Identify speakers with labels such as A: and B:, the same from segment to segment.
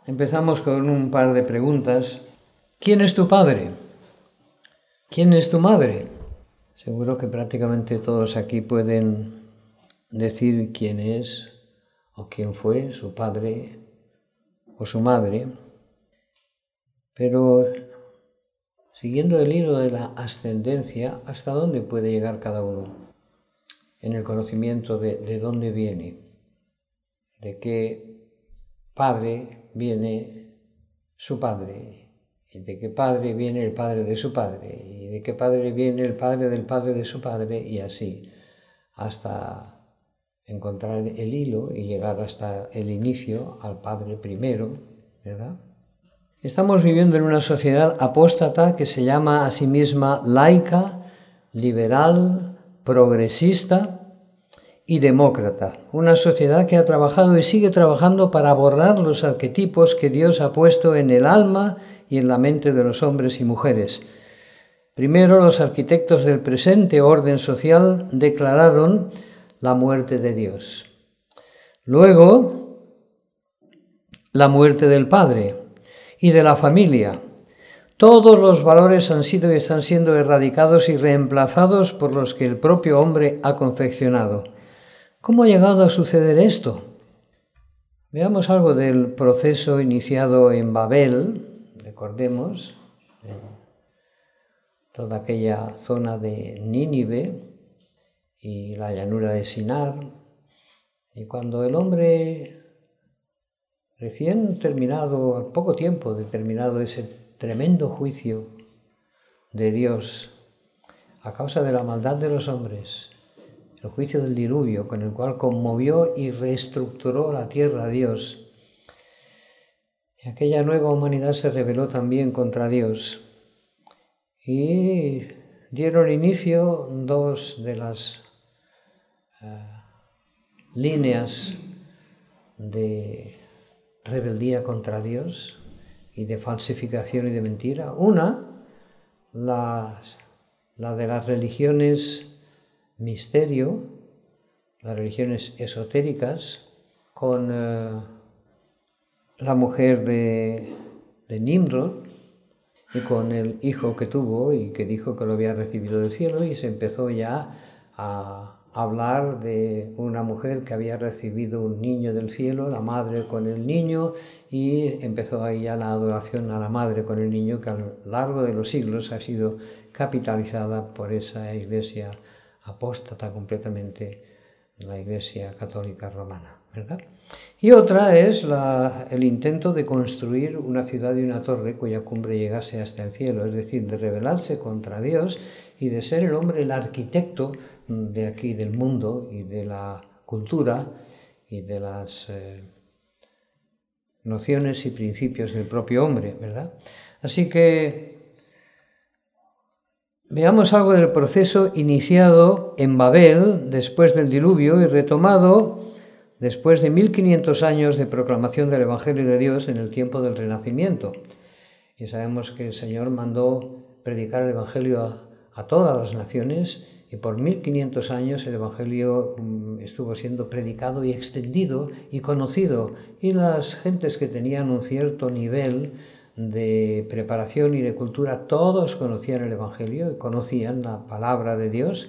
A: empezamos con un par de preguntas. ¿Quién es tu padre? ¿Quién es tu madre? Seguro que prácticamente todos aquí pueden decir quién es o quién fue su padre o su madre, pero siguiendo el hilo de la ascendencia, ¿hasta dónde puede llegar cada uno en el conocimiento de dónde viene? ¿De qué padre viene su padre? ¿Y de qué padre viene el padre de su padre? ¿Y de qué padre viene el padre del padre de su padre? Y así, hasta encontrar el hilo y llegar hasta el inicio, al padre primero, ¿verdad? Estamos viviendo en una sociedad apóstata que se llama a sí misma laica, liberal, progresista y demócrata. Una sociedad que ha trabajado y sigue trabajando para borrar los arquetipos que Dios ha puesto en el alma y en la mente de los hombres y mujeres. Primero, los arquitectos del presente orden social declararon la muerte de Dios. Luego, la muerte del Padre y de la familia. Todos los valores han sido y están siendo erradicados y reemplazados por los que el propio hombre ha confeccionado. ¿Cómo ha llegado a suceder esto? Veamos algo del proceso iniciado en Babel, recordemos, en toda aquella zona de Nínive y la llanura de Sinar, y cuando el hombre recién terminado, al poco tiempo de terminado ese tremendo juicio de Dios a causa de la maldad de los hombres, el juicio del diluvio con el cual conmovió y reestructuró la tierra a Dios, y aquella nueva humanidad se rebeló también contra Dios y dieron inicio dos de las líneas de rebeldía contra Dios y de falsificación y de mentira. Una, la de las religiones misterio, las religiones esotéricas, con la mujer de Nimrod y con el hijo que tuvo y que dijo que lo había recibido del cielo, y se empezó ya a hablar de una mujer que había recibido un niño del cielo, la madre con el niño, y empezó ahí ya la adoración a la madre con el niño, que a lo largo de los siglos ha sido capitalizada por esa iglesia apóstata completamente, la Iglesia Católica Romana, ¿verdad? Y otra es el intento de construir una ciudad y una torre cuya cumbre llegase hasta el cielo, es decir, de rebelarse contra Dios y de ser el hombre el arquitecto de aquí, del mundo y de la cultura y de las nociones y principios del propio hombre, ¿verdad? Así que veamos algo del proceso iniciado en Babel después del diluvio y retomado después de 1500 años de proclamación del Evangelio de Dios en el tiempo del Renacimiento. Y sabemos que el Señor mandó predicar el Evangelio a todas las naciones, y por 1500 años el Evangelio estuvo siendo predicado y extendido y conocido, y las gentes que tenían un cierto nivel de preparación y de cultura, todos conocían el Evangelio y conocían la palabra de Dios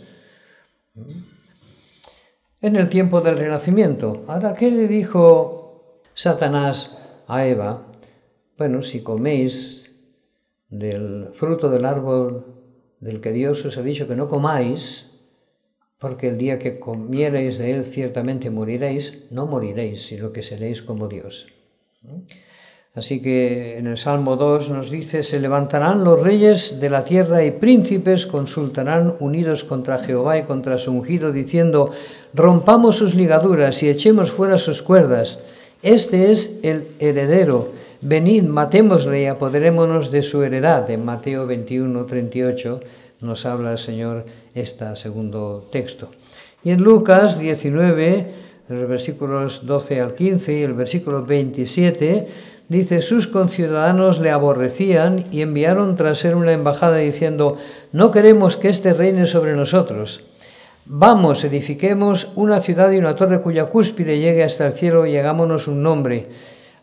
A: en el tiempo del Renacimiento. Ahora, ¿qué le dijo Satanás a Eva? Bueno, si coméis del fruto del árbol del que Dios os ha dicho que no comáis, porque el día que comierais de él ciertamente moriréis, no moriréis, sino que seréis como Dios. Así que en el Salmo 2 nos dice: se levantarán los reyes de la tierra y príncipes consultarán unidos contra Jehová y contra su ungido, diciendo: rompamos sus ligaduras y echemos fuera sus cuerdas. Este es el heredero. Venid, matémosle y apoderémonos de su heredad. En Mateo 21:38 nos habla el Señor segundo texto. Y en Lucas 19, los versículos 12 al 15 y el versículo 27, dice: sus conciudadanos le aborrecían y enviaron tras él una embajada diciendo: no queremos que éste reine sobre nosotros. Vamos, edifiquemos una ciudad y una torre cuya cúspide llegue hasta el cielo y hagámonos un nombre,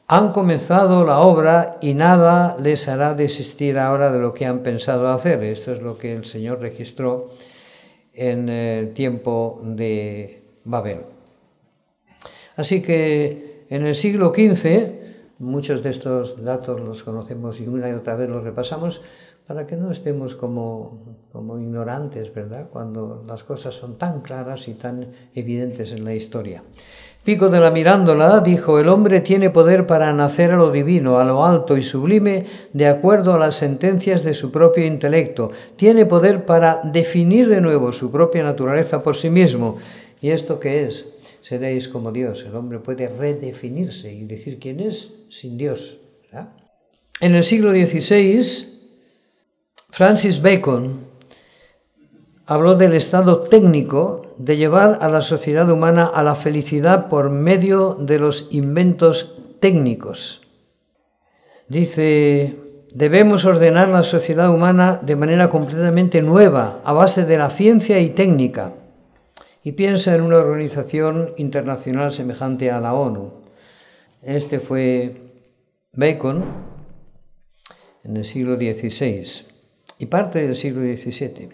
A: Han comenzado la obra y nada les hará desistir ahora de lo que han pensado hacer. Esto es lo que el Señor registró en el tiempo de Babel. Así que en el siglo XV, muchos de estos datos los conocemos y una y otra vez los repasamos para que no estemos como ignorantes, ¿verdad?, cuando las cosas son tan claras y tan evidentes en la historia. Pico de la Mirándola dijo: el hombre tiene poder para nacer a lo divino, a lo alto y sublime, de acuerdo a las sentencias de su propio intelecto. Tiene poder para definir de nuevo su propia naturaleza por sí mismo. ¿Y esto qué es? Seréis como Dios. El hombre puede redefinirse y decir quién es sin Dios, ¿verdad? En el siglo XVI, Francis Bacon habló del estado técnico de llevar a la sociedad humana a la felicidad por medio de los inventos técnicos. Dice: debemos ordenar la sociedad humana de manera completamente nueva, a base de la ciencia y técnica. Y piensa en una organización internacional semejante a la ONU. Este fue Bacon en el siglo XVI y parte del siglo XVII.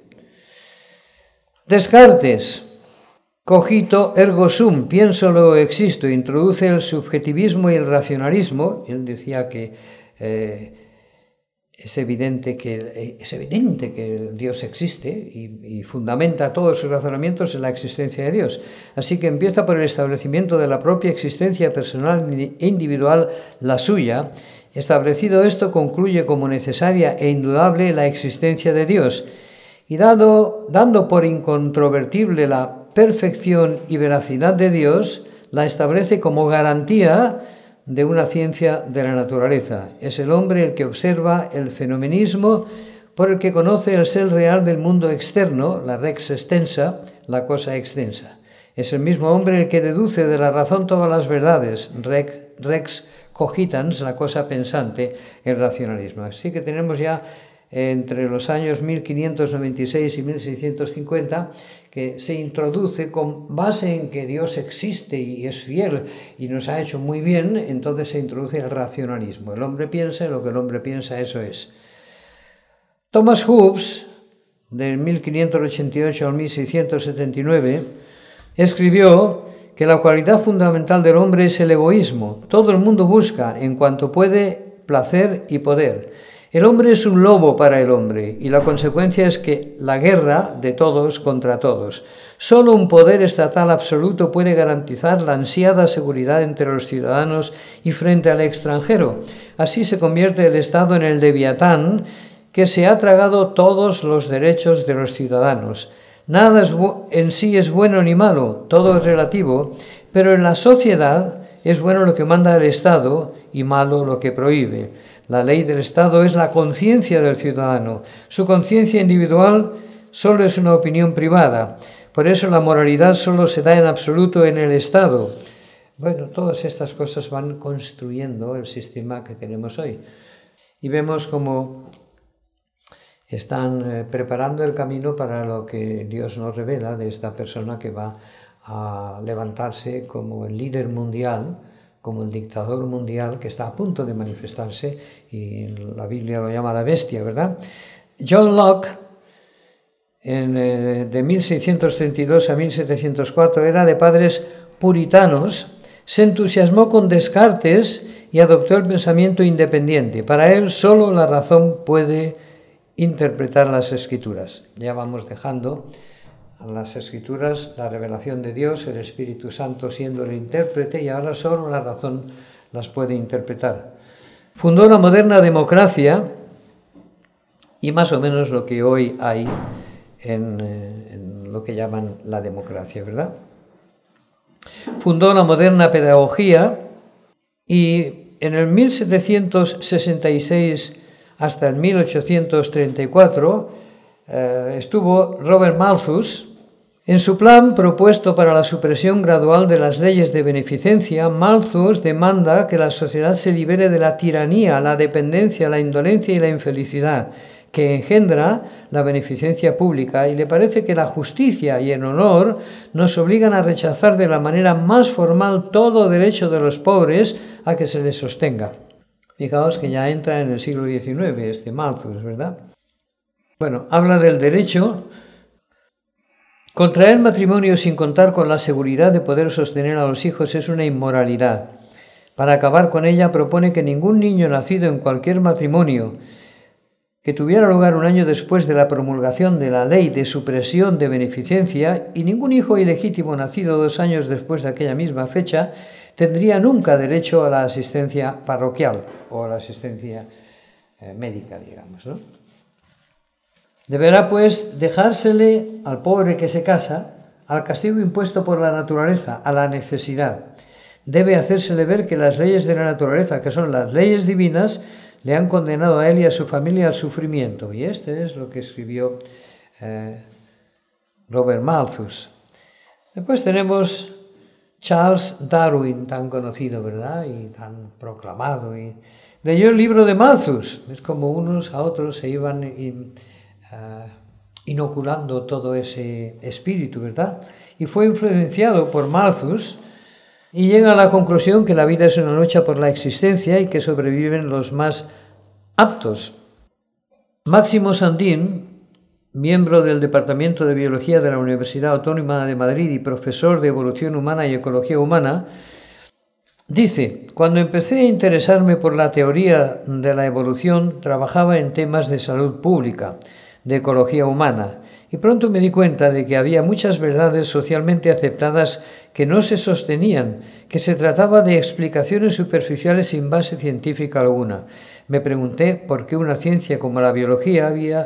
A: Descartes: cogito ergo sum, pienso luego existo, introduce el subjetivismo y el racionalismo. Él decía que es evidente que Dios existe y fundamenta todos sus razonamientos en la existencia de Dios. Así que empieza por el establecimiento de la propia existencia personal e individual, la suya. Establecido esto, concluye como necesaria e indudable la existencia de Dios. Y dando por incontrovertible la perfección y veracidad de Dios, la establece como garantía de una ciencia de la naturaleza. Es el hombre el que observa el fenomenismo, por el que conoce el ser real del mundo externo, la rex extensa, la cosa extensa. Es el mismo hombre el que deduce de la razón todas las verdades, rex cogitans, la cosa pensante, el racionalismo. Así que tenemos ya entre los años 1596 y 1650, que se introduce con base en que Dios existe y es fiel y nos ha hecho muy bien. Entonces se introduce el racionalismo. El hombre piensa y lo que el hombre piensa, eso es. Thomas Hobbes, de 1588 al 1679, escribió que la cualidad fundamental del hombre es el egoísmo. Todo el mundo busca, en cuanto puede, placer y poder. El hombre es un lobo para el hombre y la consecuencia es que la guerra de todos contra todos. Solo un poder estatal absoluto puede garantizar la ansiada seguridad entre los ciudadanos y frente al extranjero. Así se convierte el Estado en el leviatán que se ha tragado todos los derechos de los ciudadanos. Nada en sí es bueno ni malo, todo es relativo, pero en la sociedad es bueno lo que manda el Estado y malo lo que prohíbe. La ley del Estado es la conciencia del ciudadano. Su conciencia individual solo es una opinión privada. Por eso la moralidad solo se da en absoluto en el Estado. Bueno, todas estas cosas van construyendo el sistema que tenemos hoy. Y vemos cómo están preparando el camino para lo que Dios nos revela de esta persona que va a levantarse como el líder mundial, como el dictador mundial que está a punto de manifestarse, y la Biblia lo llama la bestia, ¿verdad? John Locke, de 1632 a 1704, era de padres puritanos, se entusiasmó con Descartes y adoptó el pensamiento independiente. Para él, solo la razón puede interpretar las Escrituras. Ya vamos dejando a las Escrituras, la revelación de Dios, el Espíritu Santo siendo el intérprete, y ahora solo la razón las puede interpretar. Fundó la moderna democracia y más o menos lo que hoy hay en lo que llaman la democracia, ¿verdad? Fundó la moderna pedagogía y en el 1766 hasta el 1834 estuvo Robert Malthus. En su plan propuesto para la supresión gradual de las leyes de beneficencia, Malthus demanda que la sociedad se libere de la tiranía, la dependencia, la indolencia y la infelicidad, que engendra la beneficencia pública, y le parece que la justicia y el honor nos obligan a rechazar de la manera más formal todo derecho de los pobres a que se les sostenga. Fijaos que ya entra en el siglo XIX este Malthus, ¿verdad? Bueno, habla del derecho. Contraer matrimonio sin contar con la seguridad de poder sostener a los hijos es una inmoralidad. Para acabar con ella, propone que ningún niño nacido en cualquier matrimonio que tuviera lugar un año después de la promulgación de la ley de supresión de beneficencia y ningún hijo ilegítimo nacido 2 años después de aquella misma fecha tendría nunca derecho a la asistencia parroquial o a la asistencia médica, digamos, ¿no? Deberá, pues, dejársele al pobre que se casa al castigo impuesto por la naturaleza, a la necesidad. Debe hacérsele ver que las leyes de la naturaleza, que son las leyes divinas, le han condenado a él y a su familia al sufrimiento. Y este es lo que escribió Robert Malthus. Después tenemos Charles Darwin, tan conocido, ¿verdad? Y tan proclamado. Y leyó el libro de Malthus. Es como unos a otros se iban inoculando todo ese espíritu, ¿verdad? Y fue influenciado por Malthus y llega a la conclusión que la vida es una lucha por la existencia y que sobreviven los más aptos. Máximo Sandín, miembro del Departamento de Biología de la Universidad Autónoma de Madrid y profesor de Evolución Humana y Ecología Humana, dice: cuando empecé a interesarme por la teoría de la evolución, trabajaba en temas de salud pública, de ecología humana, y pronto me di cuenta de que había muchas verdades socialmente aceptadas que no se sostenían, que se trataba de explicaciones superficiales sin base científica alguna. Me pregunté por qué en una ciencia como la biología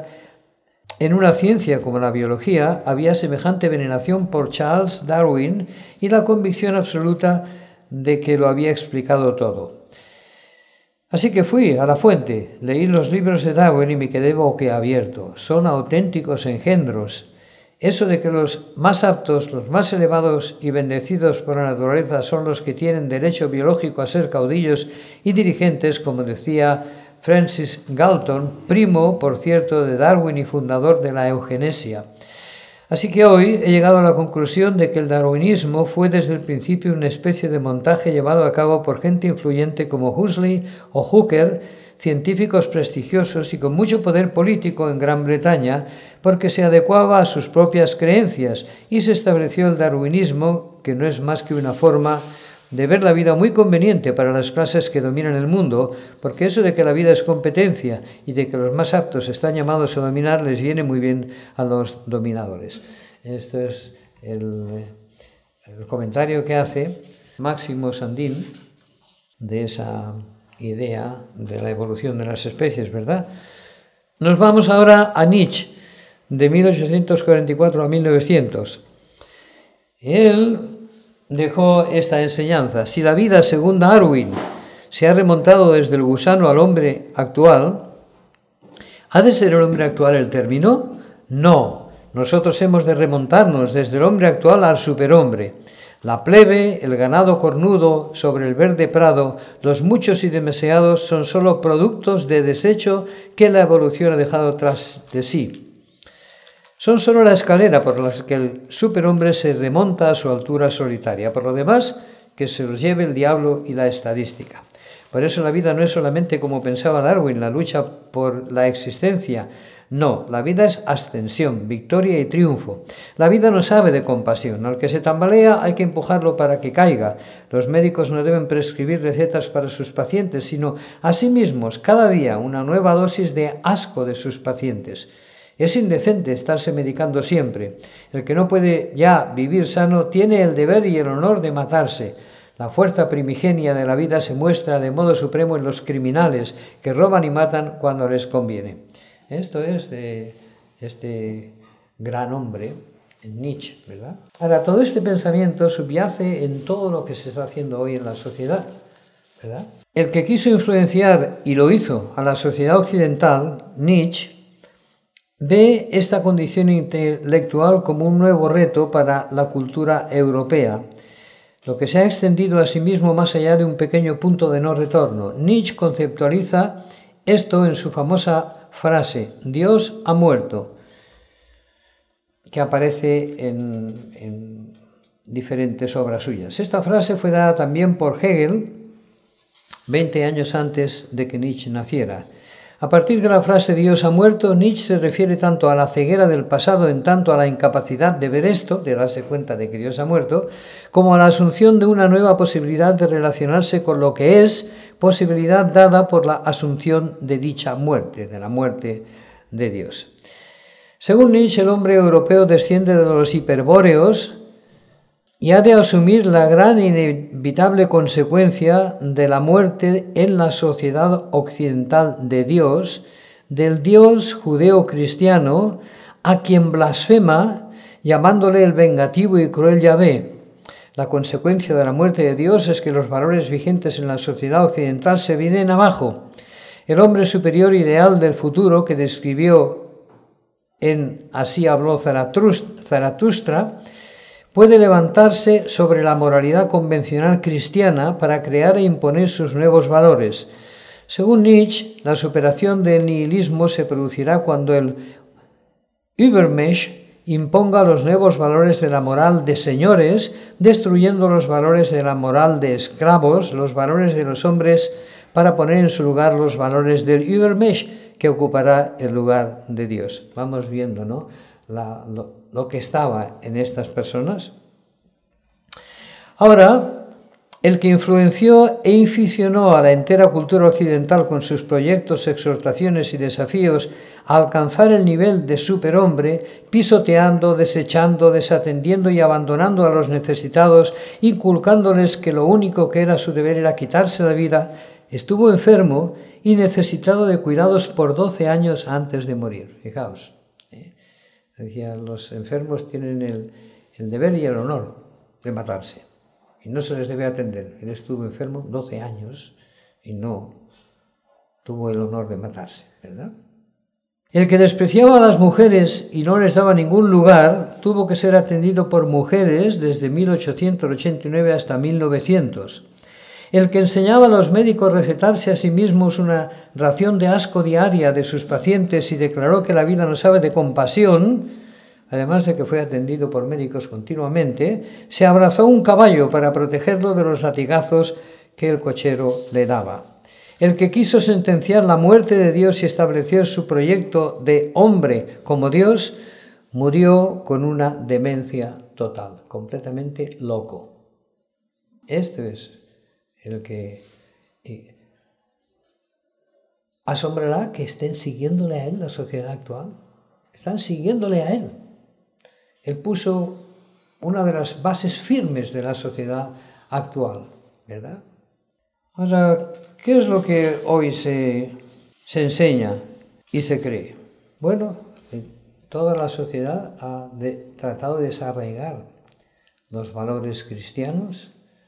A: había semejante veneración por Charles Darwin y la convicción absoluta de que lo había explicado todo. Así que fui a la fuente, leí los libros de Darwin y me quedé boquiabierto. Son auténticos engendros. Eso de que los más aptos, los más elevados y bendecidos por la naturaleza son los que tienen derecho biológico a ser caudillos y dirigentes, como decía Francis Galton, primo, por cierto, de Darwin y fundador de la eugenesia. Así que hoy he llegado a la conclusión de que el darwinismo fue desde el principio una especie de montaje llevado a cabo por gente influyente como Huxley o Hooker, científicos prestigiosos y con mucho poder político en Gran Bretaña, porque se adecuaba a sus propias creencias y se estableció el darwinismo, que no es más que una forma de ver la vida muy conveniente para las clases que dominan el mundo, porque eso de que la vida es competencia y de que los más aptos están llamados a dominar les viene muy bien a los dominadores. Este es el comentario que hace Máximo Sandín de esa idea de la evolución de las especies, ¿verdad? Nos vamos ahora a Nietzsche, de 1844 a 1900. Él dejó esta enseñanza: si la vida, según Darwin, se ha remontado desde el gusano al hombre actual, ¿ha de ser el hombre actual el término? No, nosotros hemos de remontarnos desde el hombre actual al superhombre. La plebe, el ganado cornudo sobre el verde prado, los muchos y demasiados son solo productos de desecho que la evolución ha dejado tras de sí. Son solo la escalera por la que el superhombre se remonta a su altura solitaria. Por lo demás, que se los lleve el diablo y la estadística. Por eso la vida no es solamente, como pensaba Darwin, la lucha por la existencia. No, la vida es ascensión, victoria y triunfo. La vida no sabe de compasión. Al que se tambalea hay que empujarlo para que caiga. Los médicos no deben prescribir recetas para sus pacientes, sino a sí mismos cada día una nueva dosis de asco de sus pacientes. Es indecente estarse medicando siempre. El que no puede ya vivir sano tiene el deber y el honor de matarse. La fuerza primigenia de la vida se muestra de modo supremo en los criminales que roban y matan cuando les conviene. Esto es de este gran hombre, Nietzsche, ¿verdad? Ahora, todo este pensamiento subyace en todo lo que se está haciendo hoy en la sociedad, ¿verdad? El que quiso influenciar, y lo hizo, a la sociedad occidental, Nietzsche, ve esta condición intelectual como un nuevo reto para la cultura europea, lo que se ha extendido a sí mismo más allá de un pequeño punto de no retorno. Nietzsche conceptualiza esto en su famosa frase, Dios ha muerto, que aparece en diferentes obras suyas. Esta frase fue dada también por Hegel 20 años antes de que Nietzsche naciera. A partir de la frase Dios ha muerto, Nietzsche se refiere tanto a la ceguera del pasado en tanto a la incapacidad de ver esto, de darse cuenta de que Dios ha muerto, como a la asunción de una nueva posibilidad de relacionarse con lo que es, posibilidad dada por la asunción de dicha muerte, de la muerte de Dios. Según Nietzsche, el hombre europeo desciende de los hiperbóreos y ha de asumir la gran e inevitable consecuencia de la muerte en la sociedad occidental de Dios, del Dios judeo-cristiano, a quien blasfema llamándole el vengativo y cruel Yahvé. La consecuencia de la muerte de Dios es que los valores vigentes en la sociedad occidental se vienen abajo. El hombre superior ideal del futuro que describió en Así habló Zaratustra, puede levantarse sobre la moralidad convencional cristiana para crear e imponer sus nuevos valores. Según Nietzsche, la superación del nihilismo se producirá cuando el Übermensch imponga los nuevos valores de la moral de señores, destruyendo los valores de la moral de esclavos, los valores de los hombres, para poner en su lugar los valores del Übermensch, que ocupará el lugar de Dios. Vamos viendo, ¿no?, lo que estaba en estas personas. Ahora, el que influenció e inficionó a la entera cultura occidental con sus proyectos, exhortaciones y desafíos a alcanzar el nivel de superhombre, pisoteando, desechando, desatendiendo y abandonando a los necesitados, inculcándoles que lo único que era su deber era quitarse la vida, estuvo enfermo y necesitado de cuidados por 12 años antes de morir. Fijaos. Decía, los enfermos tienen el deber y el honor de matarse y no se les debe atender. Él estuvo enfermo 12 años y no tuvo el honor de matarse, ¿verdad? El que despreciaba a las mujeres y no les daba ningún lugar tuvo que ser atendido por mujeres desde 1889 hasta 1900. El que enseñaba a los médicos a recetarse a sí mismos una ración de asco diaria de sus pacientes y declaró que la vida no sabe de compasión, además de que fue atendido por médicos continuamente, se abrazó un caballo para protegerlo de los latigazos que el cochero le daba. El que quiso sentenciar la muerte de Dios y estableció su proyecto de hombre como Dios, murió con una demencia total, completamente loco. Esto es el que asombrará que estén siguiéndole a él la sociedad actual. Están siguiéndole a él. Él puso una de las bases firmes de la sociedad actual, ¿verdad? Ahora, ¿qué es lo que hoy se enseña y se cree? Bueno, toda la sociedad ha tratado de desarraigar los valores cristianos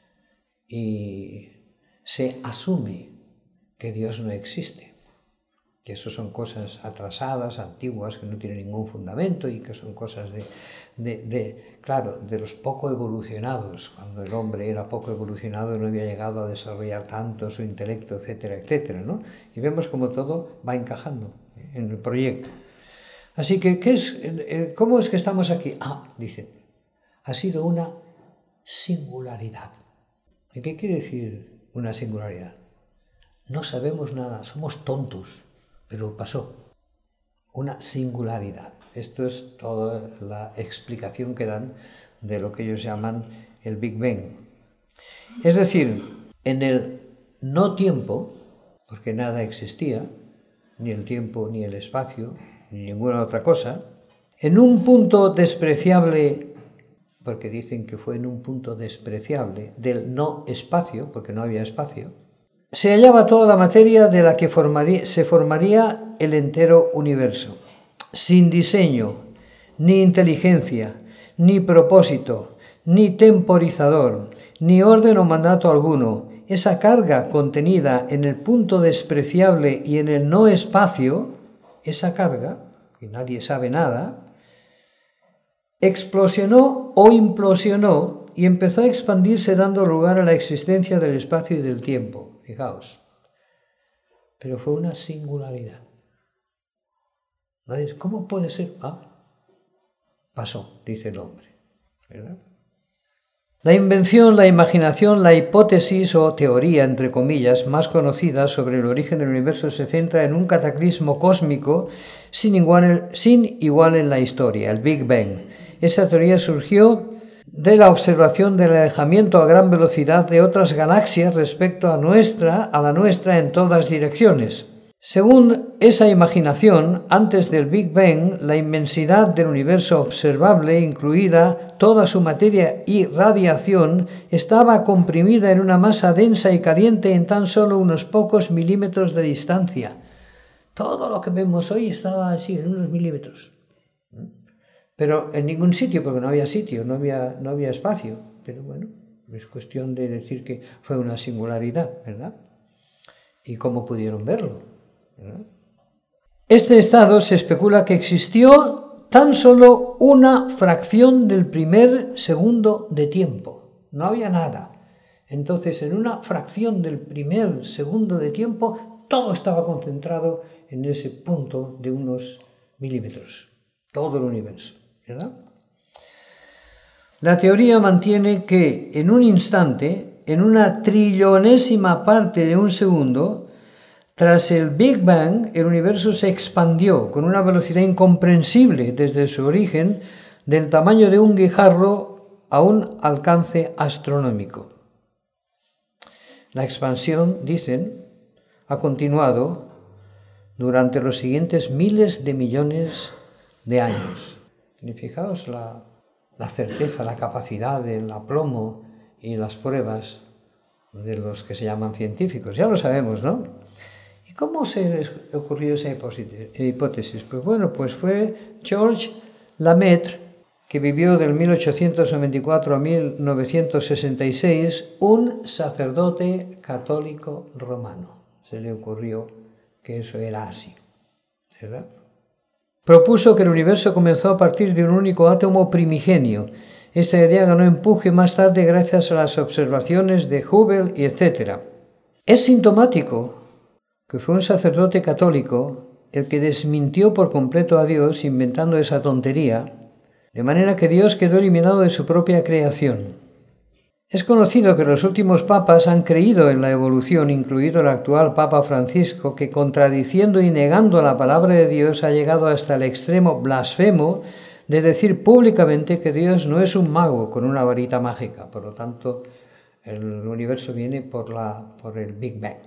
A: y se asume que Dios no existe, que eso son cosas atrasadas, antiguas, que no tienen ningún fundamento y que son cosas de los poco evolucionados. Cuando el hombre era poco evolucionado no había llegado a desarrollar tanto su intelecto, etcétera, etcétera, ¿no? Y vemos como todo va encajando en el proyecto. Así que, ¿cómo es que estamos aquí? Dice, ha sido una singularidad. ¿Y qué quiere decir una singularidad? No sabemos nada, somos tontos, pero pasó. Una singularidad. Esto es toda la explicación que dan de lo que ellos llaman el Big Bang. Es decir, en el no tiempo, porque nada existía, ni el tiempo, ni el espacio, ni ninguna otra cosa, en un punto despreciable, porque dicen que fue en un punto despreciable del no espacio, porque no había espacio, se hallaba toda la materia de la que se formaría el entero universo, sin diseño, ni inteligencia, ni propósito, ni temporizador, ni orden o mandato alguno. Esa carga contenida en el punto despreciable y en el no espacio, esa carga, que nadie sabe nada, explosionó o implosionó y empezó a expandirse dando lugar a la existencia del espacio y del tiempo. Fijaos. Pero fue una singularidad. Nadie dice, ¿cómo puede ser? Pasó, dice el hombre, ¿verdad? La invención, la imaginación, la hipótesis o teoría, entre comillas, más conocida sobre el origen del universo se centra en un cataclismo cósmico sin igual en la historia, el Big Bang. Esa teoría surgió de la observación del alejamiento a gran velocidad de otras galaxias respecto a la nuestra en todas direcciones. Según esa imaginación, antes del Big Bang, la inmensidad del universo observable, incluida toda su materia y radiación, estaba comprimida en una masa densa y caliente en tan solo unos pocos milímetros de distancia. Todo lo que vemos hoy estaba así, en unos milímetros. Pero en ningún sitio, porque no había sitio, no había espacio. Pero bueno, es cuestión de decir que fue una singularidad, ¿verdad? ¿Y cómo pudieron verlo? ¿verdad? Este estado se especula que existió tan solo una fracción del primer segundo de tiempo. No había nada. Entonces, en una fracción del primer segundo de tiempo, todo estaba concentrado en ese punto de unos milímetros. Todo el universo, ¿verdad? La teoría mantiene que en un instante, en una trillonésima parte de un segundo, tras el Big Bang, el universo se expandió con una velocidad incomprensible desde su origen, del tamaño de un guijarro a un alcance astronómico. La expansión, dicen, ha continuado durante los siguientes miles de millones de años. Y fijaos la certeza, la capacidad, el aplomo y las pruebas de los que se llaman científicos. Ya lo sabemos, ¿no? ¿Y cómo se les ocurrió esa hipótesis? Pues bueno, pues fue Georges Lemaitre, que vivió del 1894 a 1966, un sacerdote católico romano. Se le ocurrió que eso era así, ¿verdad? Propuso que el universo comenzó a partir de un único átomo primigenio. Esta idea ganó empuje más tarde gracias a las observaciones de Hubble y etc. Es sintomático que fue un sacerdote católico el que desmintió por completo a Dios inventando esa tontería, de manera que Dios quedó eliminado de su propia creación. Es conocido que los últimos papas han creído en la evolución, incluido el actual Papa Francisco, que contradiciendo y negando la palabra de Dios ha llegado hasta el extremo blasfemo de decir públicamente que Dios no es un mago con una varita mágica. Por lo tanto, el universo viene por el Big Bang.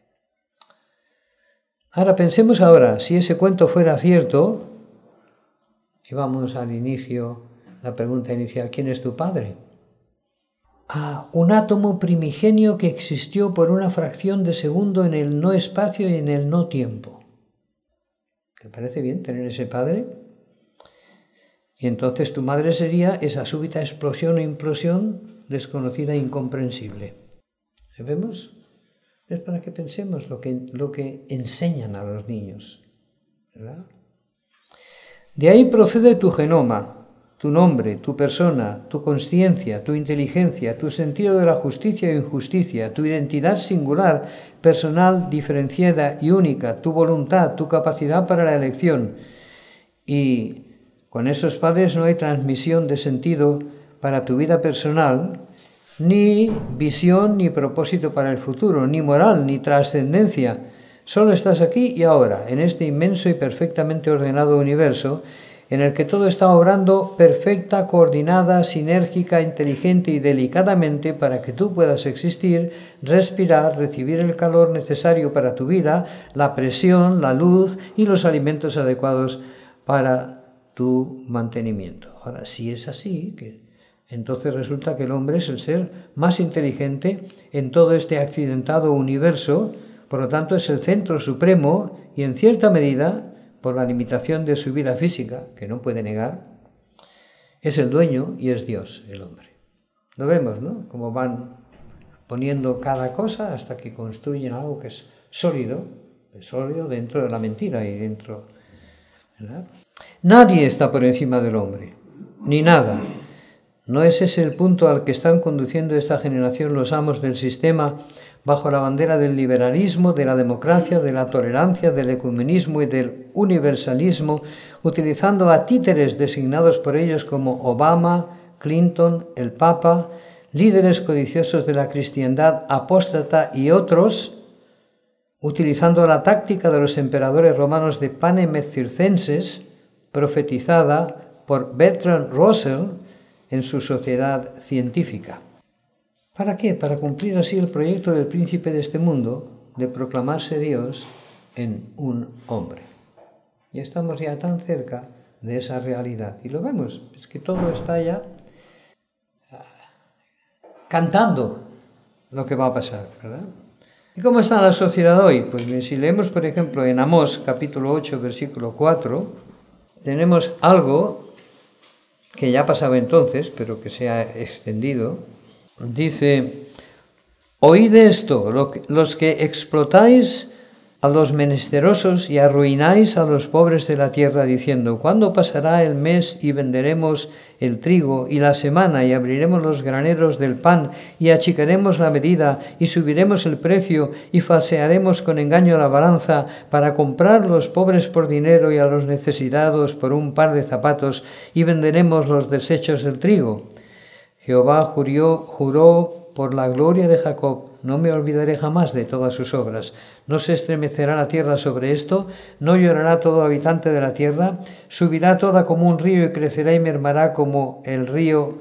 A: Ahora pensemos si ese cuento fuera cierto, y vamos al inicio, la pregunta inicial, ¿quién es tu padre? Un átomo primigenio que existió por una fracción de segundo en el no espacio y en el no tiempo. ¿Te parece bien tener ese padre? Y entonces tu madre sería esa súbita explosión o implosión desconocida e incomprensible. ¿Vemos? Es para que pensemos lo que enseñan a los niños, ¿verdad? De ahí procede tu genoma, tu nombre, tu persona, tu consciencia, tu inteligencia, tu sentido de la justicia e injusticia, tu identidad singular, personal, diferenciada y única, tu voluntad, tu capacidad para la elección. Y con esos padres no hay transmisión de sentido para tu vida personal, ni visión ni propósito para el futuro, ni moral ni trascendencia. Solo estás aquí y ahora, en este inmenso y perfectamente ordenado universo, en el que todo está obrando perfecta, coordinada, sinérgica, inteligente y delicadamente para que tú puedas existir, respirar, recibir el calor necesario para tu vida, la presión, la luz y los alimentos adecuados para tu mantenimiento. Ahora, si es así, entonces resulta que el hombre es el ser más inteligente en todo este accidentado universo, por lo tanto es el centro supremo y en cierta medida, por la limitación de su vida física, que no puede negar, es el dueño y es Dios, el hombre. Lo vemos, ¿no? Como van poniendo cada cosa hasta que construyen algo que es sólido dentro de la mentira y dentro, ¿verdad? Nadie está por encima del hombre, ni nada. ¿No es ese el punto al que están conduciendo esta generación los amos del sistema bajo la bandera del liberalismo, de la democracia, de la tolerancia, del ecumenismo y del universalismo, utilizando a títeres designados por ellos como Obama, Clinton, el Papa, líderes codiciosos de la cristiandad apóstata y otros, utilizando la táctica de los emperadores romanos de panem circenses, profetizada por Bertrand Russell en su Sociedad Científica? ¿Para qué? Para cumplir así el proyecto del príncipe de este mundo de proclamarse Dios en un hombre. Y estamos ya tan cerca de esa realidad. Y lo vemos, es que todo está ya cantando lo que va a pasar, ¿verdad? ¿Y cómo está la sociedad hoy? Pues si leemos, por ejemplo, en Amós, capítulo 8, versículo 4, tenemos algo que ya pasaba entonces, pero que se ha extendido. Dice: oíd esto, los que explotáis a los menesterosos y arruináis a los pobres de la tierra, diciendo: ¿cuándo pasará el mes y venderemos el trigo, y la semana y abriremos los graneros del pan, y achicaremos la medida y subiremos el precio, y falsearemos con engaño la balanza para comprar a los pobres por dinero y a los necesitados por un par de zapatos, y venderemos los desechos del trigo? Jehová juró por la gloria de Jacob: no me olvidaré jamás de todas sus obras. No se estremecerá la tierra sobre esto, no llorará todo habitante de la tierra, subirá toda como un río y crecerá y mermará como el río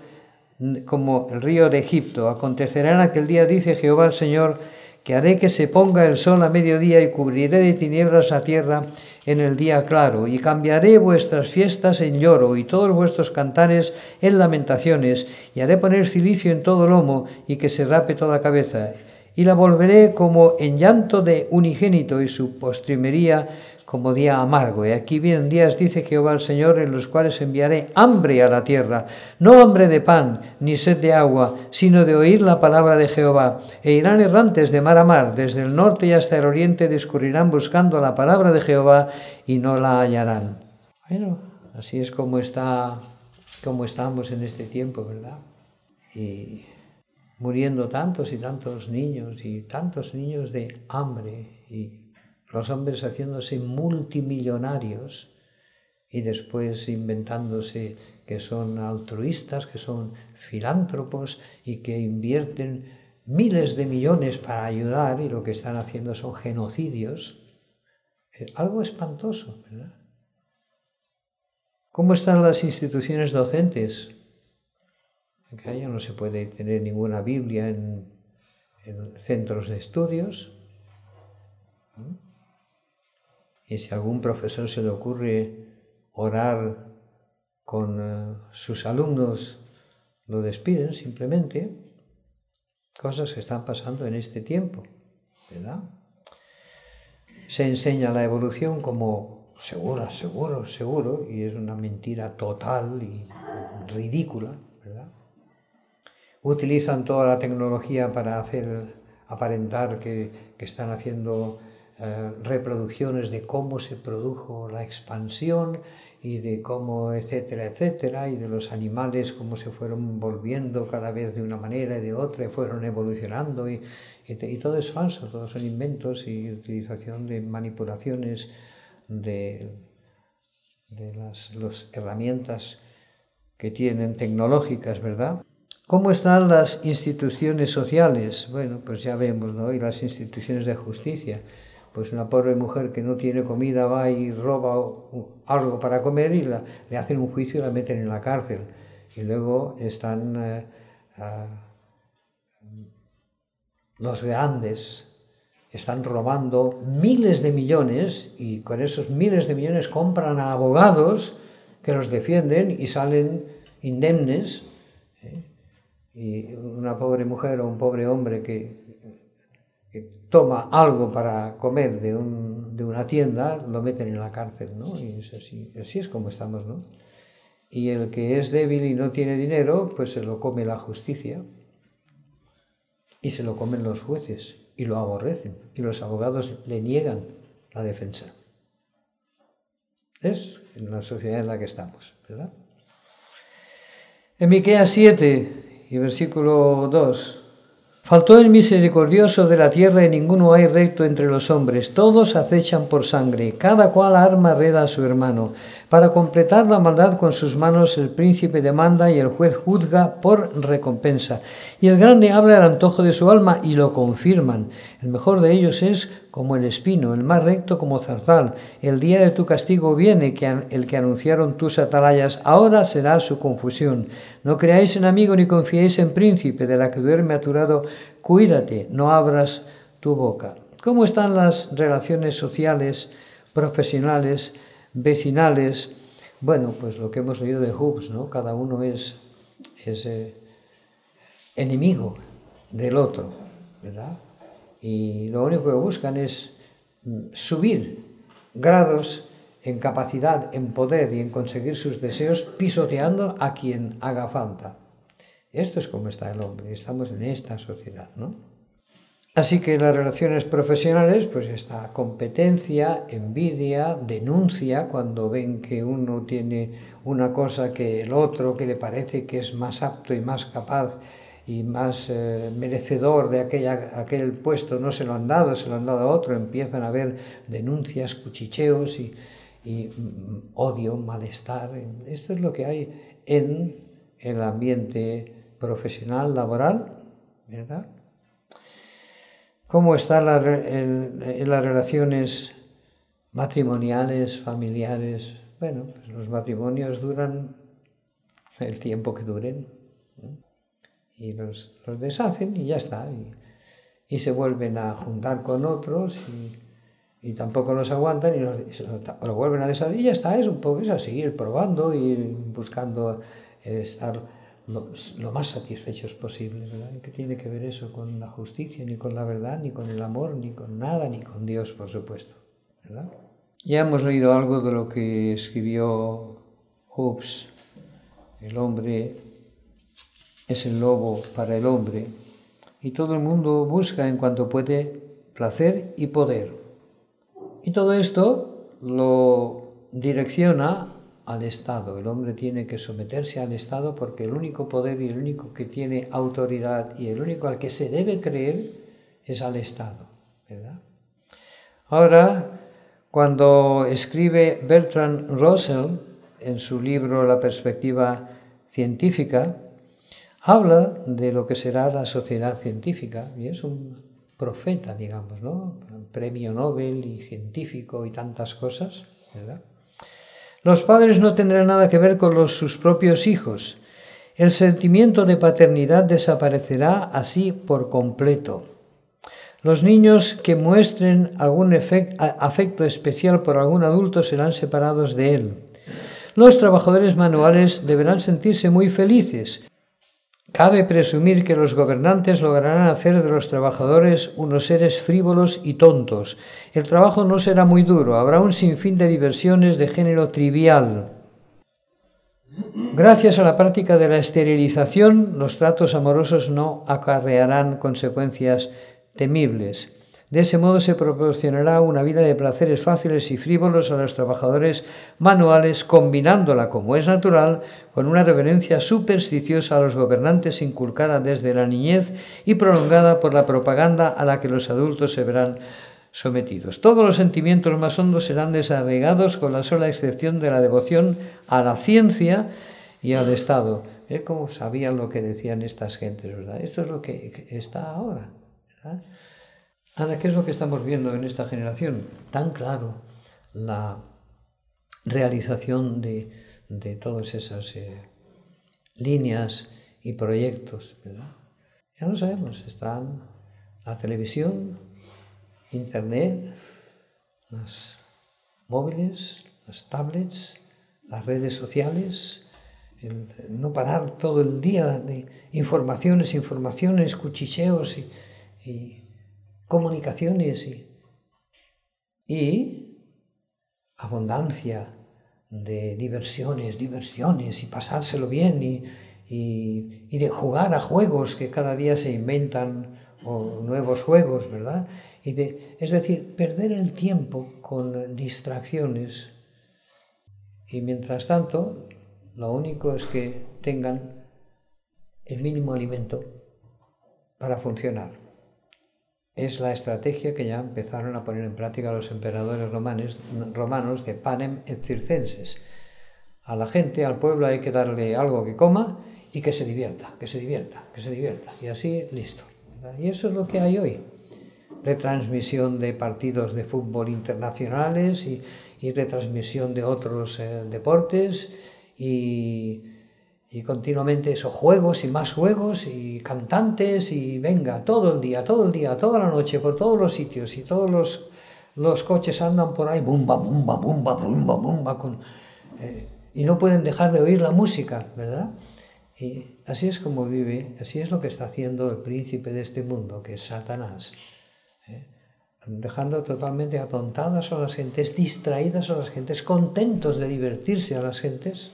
A: de Egipto. Acontecerá en aquel día, dice Jehová el Señor, que haré que se ponga el sol a mediodía y cubriré de tinieblas la tierra en el día claro, y cambiaré vuestras fiestas en lloro y todos vuestros cantares en lamentaciones, y haré poner cilicio en todo lomo y que se rape toda cabeza, y la volveré como en llanto de unigénito y su postrimería como día amargo. Y aquí vienen días, dice Jehová el Señor, en los cuales enviaré hambre a la tierra, no hambre de pan, ni sed de agua, sino de oír la palabra de Jehová. E irán errantes de mar a mar, desde el norte y hasta el oriente discurrirán buscando la palabra de Jehová y no la hallarán. Bueno, así es como estamos en este tiempo, ¿verdad? Y muriendo tantos y tantos niños de hambre, y los hombres haciéndose multimillonarios y después inventándose que son altruistas, que son filántropos y que invierten miles de millones para ayudar, y lo que están haciendo son genocidios. Algo espantoso, ¿verdad? ¿Cómo están las instituciones docentes? Acá ya no se puede tener ninguna Biblia en centros de estudios. Y si a algún profesor se le ocurre orar con sus alumnos, lo despiden simplemente. Cosas que están pasando en este tiempo, ¿verdad? Se enseña la evolución como seguro, y es una mentira total y ridícula, ¿verdad? Utilizan toda la tecnología para aparentar que están haciendo reproducciones de cómo se produjo la expansión y de cómo, etcétera, y de los animales, cómo se fueron volviendo cada vez de una manera y de otra, y fueron evolucionando, y todo es falso, todos son inventos y utilización de manipulaciones de las herramientas que tienen tecnológicas, ¿verdad? ¿Cómo están las instituciones sociales? Bueno, pues ya vemos, ¿no? Y las instituciones de justicia. Pues una pobre mujer que no tiene comida va y roba algo para comer y le hacen un juicio y la meten en la cárcel. Y luego están los grandes, están robando miles de millones, y con esos miles de millones compran a abogados que los defienden y salen indemnes. Y una pobre mujer o un pobre hombre que toma algo para comer de una tienda, lo meten en la cárcel, ¿no? Y es así es como estamos, ¿no? Y el que es débil y no tiene dinero, pues se lo come la justicia, y se lo comen los jueces, y lo aborrecen, y los abogados le niegan la defensa. Es en la sociedad en la que estamos, ¿verdad? En Miqueas 7 y versículo 2. Faltó el misericordioso de la tierra y ninguno hay recto entre los hombres. Todos acechan por sangre, cada cual arma reda a su hermano. Para completar la maldad con sus manos el príncipe demanda y el juez juzga por recompensa. Y el grande habla al antojo de su alma y lo confirman. El mejor de ellos es como el espino, el más recto como zarzal. El día de tu castigo viene, el que anunciaron tus atalayas, ahora será su confusión. No creáis en amigo ni confiéis en príncipe, de la que duerme a tu lado, cuídate, no abras tu boca. ¿Cómo están las relaciones sociales, profesionales, vecinales? Bueno, pues lo que hemos leído de Hobbes, ¿no? Cada uno es enemigo del otro, ¿verdad? Y lo único que buscan es subir grados en capacidad, en poder y en conseguir sus deseos, pisoteando a quien haga falta. Esto es como está el hombre, estamos en esta sociedad, ¿no? Así que las relaciones profesionales, pues está competencia, envidia, denuncia, cuando ven que uno tiene una cosa que el otro, que le parece que es más apto y más capaz y más merecedor de aquel puesto, no se lo han dado, se lo han dado a otro, empiezan a haber denuncias, cuchicheos y odio, malestar. Esto es lo que hay en el ambiente profesional, laboral, ¿verdad? ¿Cómo están las relaciones matrimoniales, familiares? Bueno, pues los matrimonios duran el tiempo que duren, ¿no? Y los deshacen y ya está. Y se vuelven a juntar con otros y tampoco los aguantan y lo vuelven a deshacer y ya está. Es un poco así, ir probando y buscando estar lo más satisfechos posible, ¿verdad? ¿Qué tiene que ver eso con la justicia, ni con la verdad, ni con el amor, ni con nada, ni con Dios, por supuesto, ¿verdad? Ya hemos leído algo de lo que escribió Hobbes. El hombre es el lobo para el hombre y todo el mundo busca en cuanto puede placer y poder. Y todo esto lo direcciona al Estado. El hombre tiene que someterse al Estado porque el único poder y el único que tiene autoridad y el único al que se debe creer es al Estado, ¿verdad? Ahora, cuando escribe Bertrand Russell en su libro La perspectiva científica, habla de lo que será la sociedad científica y es un profeta, digamos, ¿no? Premio Nobel y científico y tantas cosas, ¿verdad? Los padres no tendrán nada que ver con sus propios hijos. El sentimiento de paternidad desaparecerá así por completo. Los niños que muestren algún afecto especial por algún adulto serán separados de él. Los trabajadores manuales deberán sentirse muy felices. Cabe presumir que los gobernantes lograrán hacer de los trabajadores unos seres frívolos y tontos. El trabajo no será muy duro, habrá un sinfín de diversiones de género trivial. Gracias a la práctica de la esterilización, los tratos amorosos no acarrearán consecuencias temibles. De ese modo se proporcionará una vida de placeres fáciles y frívolos a los trabajadores manuales, combinándola, como es natural, con una reverencia supersticiosa a los gobernantes inculcada desde la niñez y prolongada por la propaganda a la que los adultos se verán sometidos. Todos los sentimientos más hondos serán desarraigados con la sola excepción de la devoción a la ciencia y al Estado. Es como sabían lo que decían estas gentes, ¿verdad? Esto es lo que está ahora, ¿verdad? Ahora, ¿qué es lo que estamos viendo en esta generación? Tan claro la realización de todas esas líneas y proyectos, ¿verdad? Ya lo sabemos, están la televisión, Internet, los móviles, las tablets, las redes sociales, el no parar todo el día de informaciones, cuchicheos y comunicaciones y abundancia de diversiones y pasárselo bien y de jugar a juegos que cada día se inventan o nuevos juegos, ¿verdad? Es decir, perder el tiempo con distracciones y mientras tanto lo único es que tengan el mínimo alimento para funcionar. Es la estrategia que ya empezaron a poner en práctica los emperadores romanos de panem et circenses. A la gente, al pueblo, hay que darle algo que coma y que se divierta. Y así, listo. ¿Verdad? Y eso es lo que hay hoy. Retransmisión de partidos de fútbol internacionales y retransmisión de otros deportes y continuamente esos juegos y más juegos y cantantes y venga, todo el día, toda la noche, por todos los sitios y todos los coches andan por ahí, bumba, y no pueden dejar de oír la música, ¿verdad? Y así es como vive, así es lo que está haciendo el príncipe de este mundo, que es Satanás, dejando totalmente atontadas a las gentes, distraídas a las gentes, contentos de divertirse a las gentes,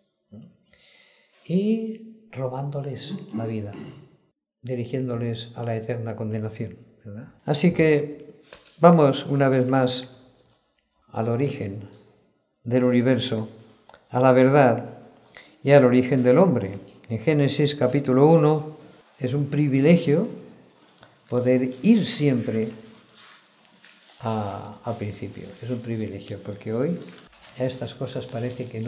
A: y robándoles la vida, dirigiéndoles a la eterna condenación, ¿verdad? Así que vamos una vez más al origen del universo, a la verdad y al origen del hombre. En Génesis capítulo 1 es un privilegio poder ir siempre al principio. Es un privilegio porque hoy estas cosas parece que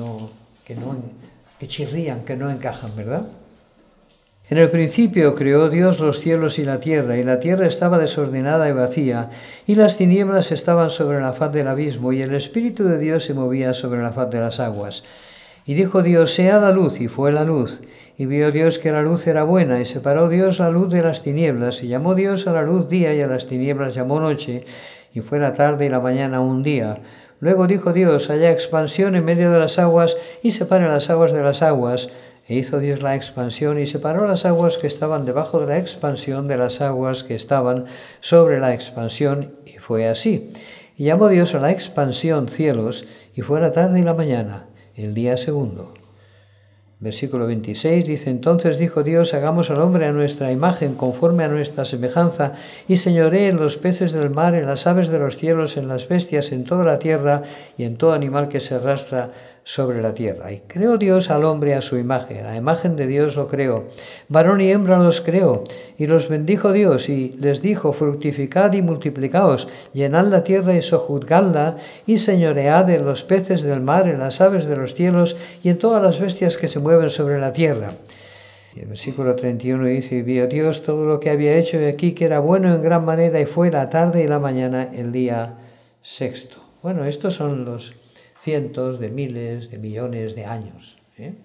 A: chirrían, que no encajan, ¿verdad? En el principio creó Dios los cielos y la tierra estaba desordenada y vacía, y las tinieblas estaban sobre la faz del abismo, y el Espíritu de Dios se movía sobre la faz de las aguas. Y dijo Dios, sea la luz, y fue la luz. Y vio Dios que la luz era buena, y separó Dios la luz de las tinieblas, y llamó Dios a la luz día, y a las tinieblas llamó noche, y fue la tarde y la mañana un día. Luego dijo Dios, haya expansión en medio de las aguas, y separe las aguas de las aguas. E hizo Dios la expansión, y separó las aguas que estaban debajo de la expansión de las aguas que estaban sobre la expansión, y fue así. Y llamó Dios a la expansión cielos, y fue la tarde y la mañana, el día segundo. Versículo 26 dice, entonces dijo Dios, hagamos al hombre a nuestra imagen, conforme a nuestra semejanza, y señoree en los peces del mar, en las aves de los cielos, en las bestias, en toda la tierra, y en todo animal que se arrastra sobre la tierra. Y creó Dios al hombre a su imagen, a imagen de Dios lo creó. Varón y hembra los creó, y los bendijo Dios, y les dijo, fructificad y multiplicaos, llenad la tierra y sojuzgadla, y señoread en los peces del mar, en las aves de los cielos, y en todas las bestias que se mueven sobre la tierra. Y el versículo 31 dice, y vio Dios todo lo que había hecho, y aquí que era bueno en gran manera, y fue la tarde y la mañana el día sexto. Bueno, estos son los cientos de miles de millones de años,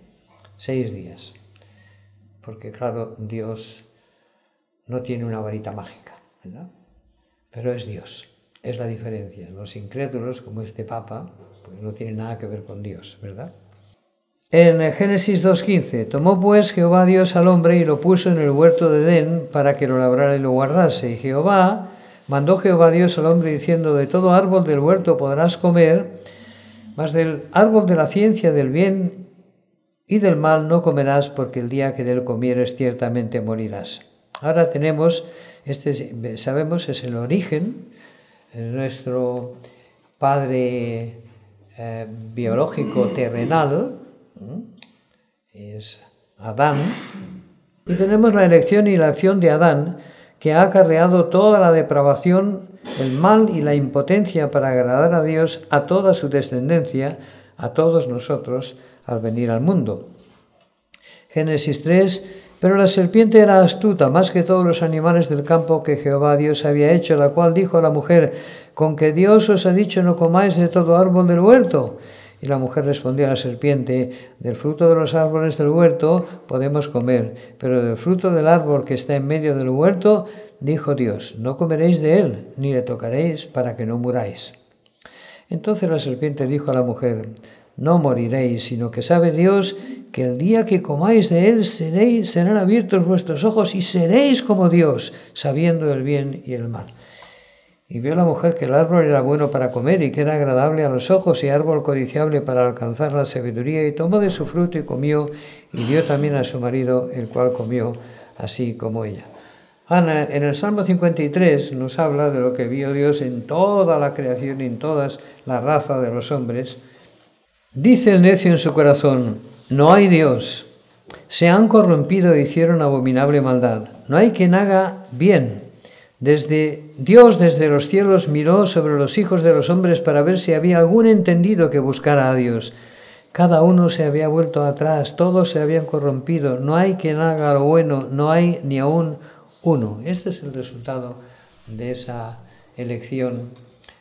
A: 6 días, porque claro, Dios no tiene una varita mágica, ¿verdad? Pero es Dios, es la diferencia. Los incrédulos, como este Papa, pues no tienen nada que ver con Dios, ¿verdad? En Génesis 2:15, tomó pues Jehová Dios al hombre y lo puso en el huerto de Edén para que lo labrara y lo guardase. Y mandó Jehová Dios al hombre diciendo, de todo árbol del huerto podrás comer, mas del árbol de la ciencia del bien y del mal no comerás, porque el día que de él comieres ciertamente morirás. Ahora tenemos, sabemos, es el origen de nuestro padre biológico terrenal, es Adán, y tenemos la elección y la acción de Adán, que ha acarreado toda la depravación, el mal y la impotencia para agradar a Dios a toda su descendencia, a todos nosotros, al venir al mundo. Génesis 3, pero la serpiente era astuta más que todos los animales del campo que Jehová Dios había hecho, la cual dijo a la mujer, ¿con que Dios os ha dicho no comáis de todo árbol del huerto? Y la mujer respondió a la serpiente, del fruto de los árboles del huerto podemos comer, pero del fruto del árbol que está en medio del huerto, dijo Dios, no comeréis de él, ni le tocaréis para que no muráis. Entonces la serpiente dijo a la mujer, no moriréis, sino que sabe Dios que el día que comáis de él serán abiertos vuestros ojos y seréis como Dios, sabiendo el bien y el mal. Y vio la mujer que el árbol era bueno para comer y que era agradable a los ojos y árbol codiciable para alcanzar la sabiduría, y tomó de su fruto y comió, y dio también a su marido, el cual comió así como ella. Ana, en el Salmo 53 nos habla de lo que vio Dios en toda la creación y en toda la raza de los hombres. Dice el necio en su corazón, no hay Dios. se han corrompido e hicieron abominable maldad. No hay quien haga bien. Dios desde los cielos miró sobre los hijos de los hombres para ver si había algún entendido que buscara a Dios. Cada uno se había vuelto atrás, todos se habían corrompido. No hay quien haga lo bueno, no hay ni aún uno. Este es el resultado de esa elección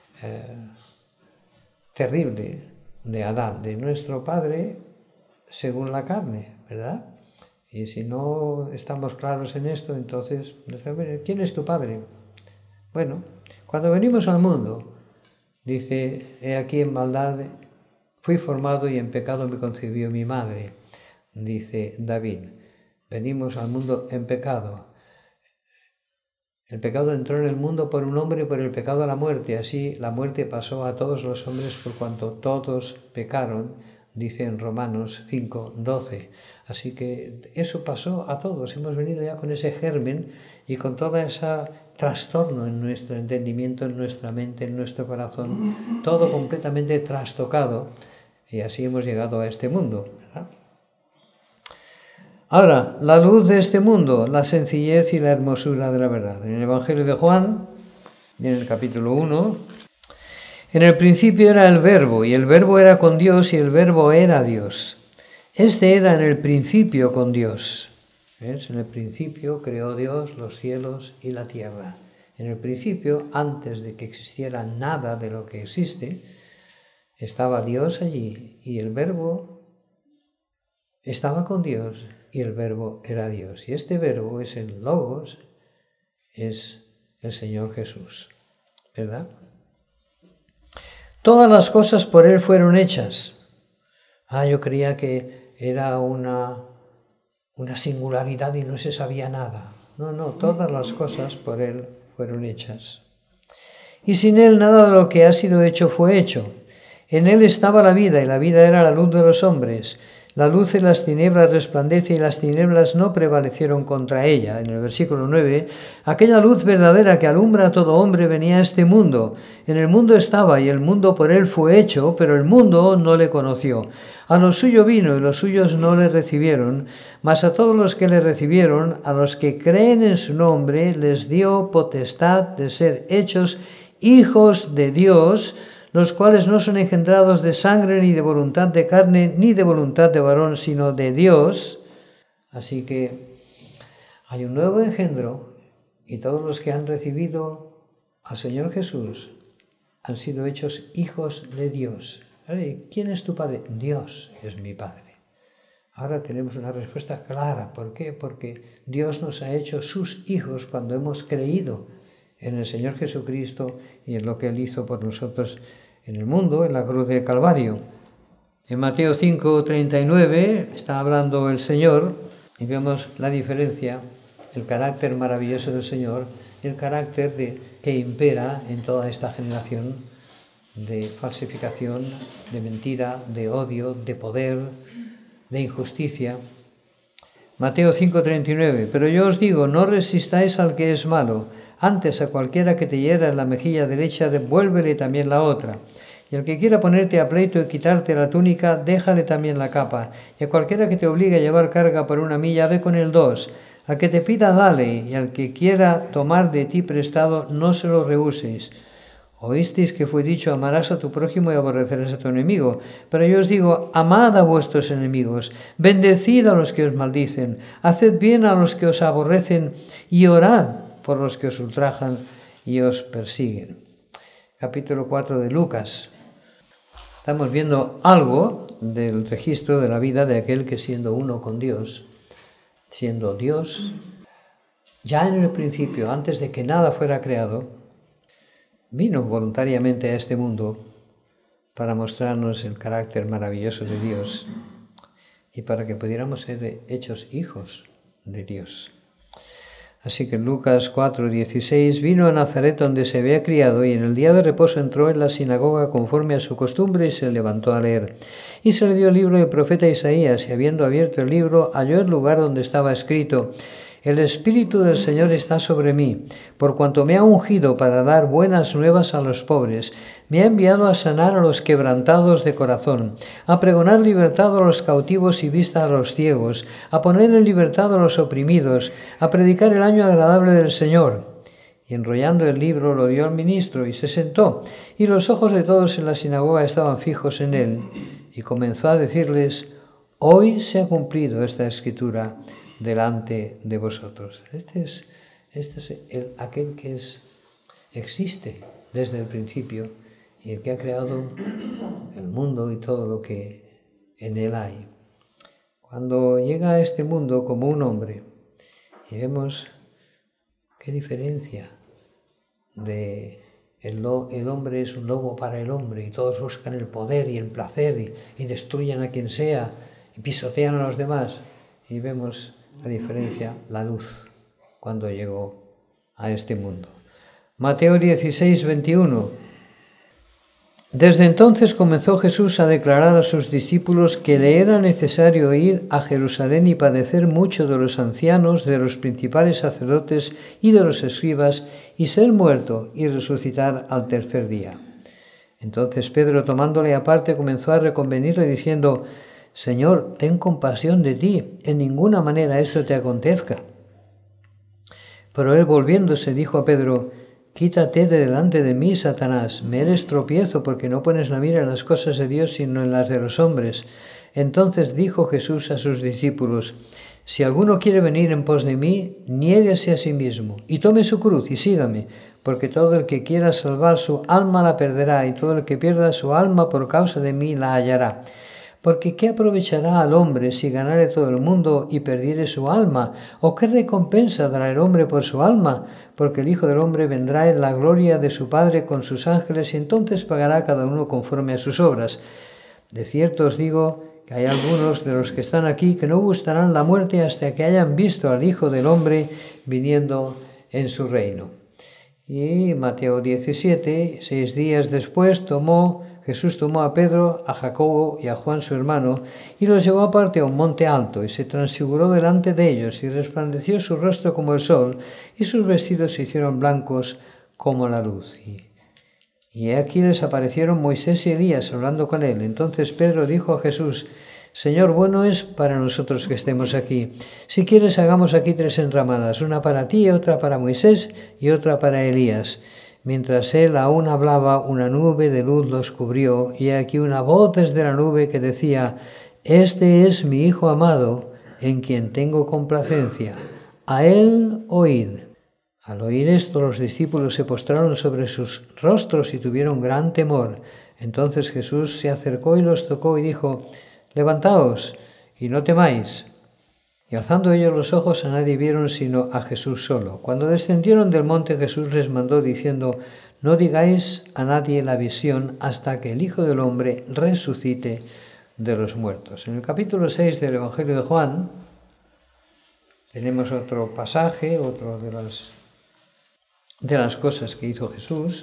A: terrible de Adán, de nuestro padre según la carne, ¿verdad? Y si no estamos claros en esto, entonces, ¿quién es tu padre? Bueno, cuando venimos al mundo, dice, he aquí en maldad fui formado y en pecado me concibió mi madre, dice David. Venimos al mundo en pecado. El pecado entró en el mundo por un hombre y por el pecado a la muerte. Así la muerte pasó a todos los hombres por cuanto todos pecaron, dice en Romanos 5:12. Así que eso pasó a todos. Hemos venido ya con ese germen y con todo ese trastorno en nuestro entendimiento, en nuestra mente, en nuestro corazón, todo completamente trastocado. Y así hemos llegado a este mundo, ¿verdad? Ahora, la luz de este mundo, la sencillez y la hermosura de la verdad. En el Evangelio de Juan, en el capítulo 1, en el principio era el Verbo, y el Verbo era con Dios, y el Verbo era Dios. Este era en el principio con Dios. ¿Ves? En el principio creó Dios los cielos y la tierra. En el principio, antes de que existiera nada de lo que existe, estaba Dios allí, y el Verbo estaba con Dios, y el Verbo era Dios. Y este Verbo es el Logos, es el Señor Jesús, ¿verdad? Todas las cosas por Él fueron hechas. Yo creía que era una singularidad y no se sabía nada. No, todas las cosas por Él fueron hechas. Y sin Él nada de lo que ha sido hecho fue hecho. En Él estaba la vida, y la vida era la luz de los hombres. La luz en las tinieblas resplandece, y las tinieblas no prevalecieron contra ella. En el versículo 9, aquella luz verdadera que alumbra a todo hombre venía a este mundo. En el mundo estaba, y el mundo por él fue hecho, pero el mundo no le conoció. A lo suyo vino, y los suyos no le recibieron. Mas a todos los que le recibieron, a los que creen en su nombre, les dio potestad de ser hechos hijos de Dios, los cuales no son engendrados de sangre, ni de voluntad de carne, ni de voluntad de varón, sino de Dios. Así que hay un nuevo engendro, y todos los que han recibido al Señor Jesús han sido hechos hijos de Dios. ¿Quién es tu Padre? Dios es mi Padre. Ahora tenemos una respuesta clara. ¿Por qué? Porque Dios nos ha hecho sus hijos cuando hemos creído en el Señor Jesucristo y en lo que Él hizo por nosotros en el mundo, en la cruz del Calvario. En Mateo 5:39 está hablando el Señor y vemos la diferencia, el carácter maravilloso del Señor, el carácter que impera en toda esta generación de falsificación, de mentira, de odio, de poder, de injusticia. Mateo 5:39, pero yo os digo, no resistáis al que es malo, antes a cualquiera que te hiera en la mejilla derecha, devuélvele también la otra. Y al que quiera ponerte a pleito y quitarte la túnica, déjale también la capa. Y a cualquiera que te obligue a llevar carga por 1 milla, ve con él 2. Al que te pida, dale, y al que quiera tomar de ti prestado, no se lo rehuses. Oísteis que fue dicho, amarás a tu prójimo y aborrecerás a tu enemigo. Pero yo os digo, amad a vuestros enemigos, bendecid a los que os maldicen, haced bien a los que os aborrecen, y orad por los que os ultrajan y os persiguen. Capítulo 4 de Lucas. Estamos viendo algo del registro de la vida de aquel que, siendo uno con Dios, siendo Dios, ya en el principio, antes de que nada fuera creado, vino voluntariamente a este mundo para mostrarnos el carácter maravilloso de Dios y para que pudiéramos ser hechos hijos de Dios. Así que en Lucas 4:16 vino a Nazaret donde se había criado, y en el día de reposo entró en la sinagoga conforme a su costumbre y se levantó a leer. Y se le dio el libro del profeta Isaías, y habiendo abierto el libro, halló el lugar donde estaba escrito: El Espíritu del Señor está sobre mí, por cuanto me ha ungido para dar buenas nuevas a los pobres. Me ha enviado a sanar a los quebrantados de corazón, a pregonar libertad a los cautivos y vista a los ciegos, a poner en libertad a los oprimidos, a predicar el año agradable del Señor. Y enrollando el libro lo dio al ministro y se sentó, y los ojos de todos en la sinagoga estaban fijos en él. Y comenzó a decirles: hoy se ha cumplido esta escritura delante de vosotros. Este es aquel que existe desde el principio y el que ha creado el mundo y todo lo que en él hay. Cuando llega a este mundo como un hombre, y vemos qué diferencia de el hombre es un lobo para el hombre, y todos buscan el poder y el placer y destruyen a quien sea y pisotean a los demás, y vemos la diferencia, la luz, cuando llegó a este mundo. Mateo 16, 21. Desde entonces comenzó Jesús a declarar a sus discípulos que le era necesario ir a Jerusalén y padecer mucho de los ancianos, de los principales sacerdotes y de los escribas, y ser muerto y resucitar al tercer día. Entonces Pedro, tomándole aparte, comenzó a reconvenirle diciendo: Señor, ten compasión de ti, en ninguna manera esto te acontezca. Pero él, volviéndose, dijo a Pedro: quítate de delante de mí, Satanás, me eres tropiezo, porque no pones la mira en las cosas de Dios, sino en las de los hombres. Entonces dijo Jesús a sus discípulos: si alguno quiere venir en pos de mí, niéguese a sí mismo, y tome su cruz y sígame, porque todo el que quiera salvar su alma la perderá, y todo el que pierda su alma por causa de mí la hallará. Porque ¿qué aprovechará al hombre si ganare todo el mundo y perdiere su alma? ¿O qué recompensa dará el hombre por su alma? Porque el Hijo del Hombre vendrá en la gloria de su Padre con sus ángeles, y entonces pagará cada uno conforme a sus obras. De cierto os digo que hay algunos de los que están aquí que no gustarán la muerte hasta que hayan visto al Hijo del Hombre viniendo en su reino. Y Mateo 17, 6 días después Jesús tomó a Pedro, a Jacobo y a Juan su hermano, y los llevó aparte a un monte alto, y se transfiguró delante de ellos, y resplandeció su rostro como el sol, y sus vestidos se hicieron blancos como la luz. Y aquí les aparecieron Moisés y Elías hablando con él. Entonces Pedro dijo a Jesús: Señor, bueno es para nosotros que estemos aquí. Si quieres, hagamos aquí 3 enramadas, una para ti, otra para Moisés y otra para Elías. Mientras él aún hablaba, una nube de luz los cubrió, y aquí una voz desde la nube que decía: Este es mi Hijo amado, en quien tengo complacencia. A él oíd. Al oír esto, los discípulos se postraron sobre sus rostros y tuvieron gran temor. Entonces Jesús se acercó y los tocó y dijo: Levantaos y no temáis. Y alzando ellos los ojos, a nadie vieron sino a Jesús solo. Cuando descendieron del monte, Jesús les mandó diciendo: No digáis a nadie la visión hasta que el Hijo del Hombre resucite de los muertos. En el capítulo 6 del Evangelio de Juan tenemos otro pasaje, otro de las cosas que hizo Jesús.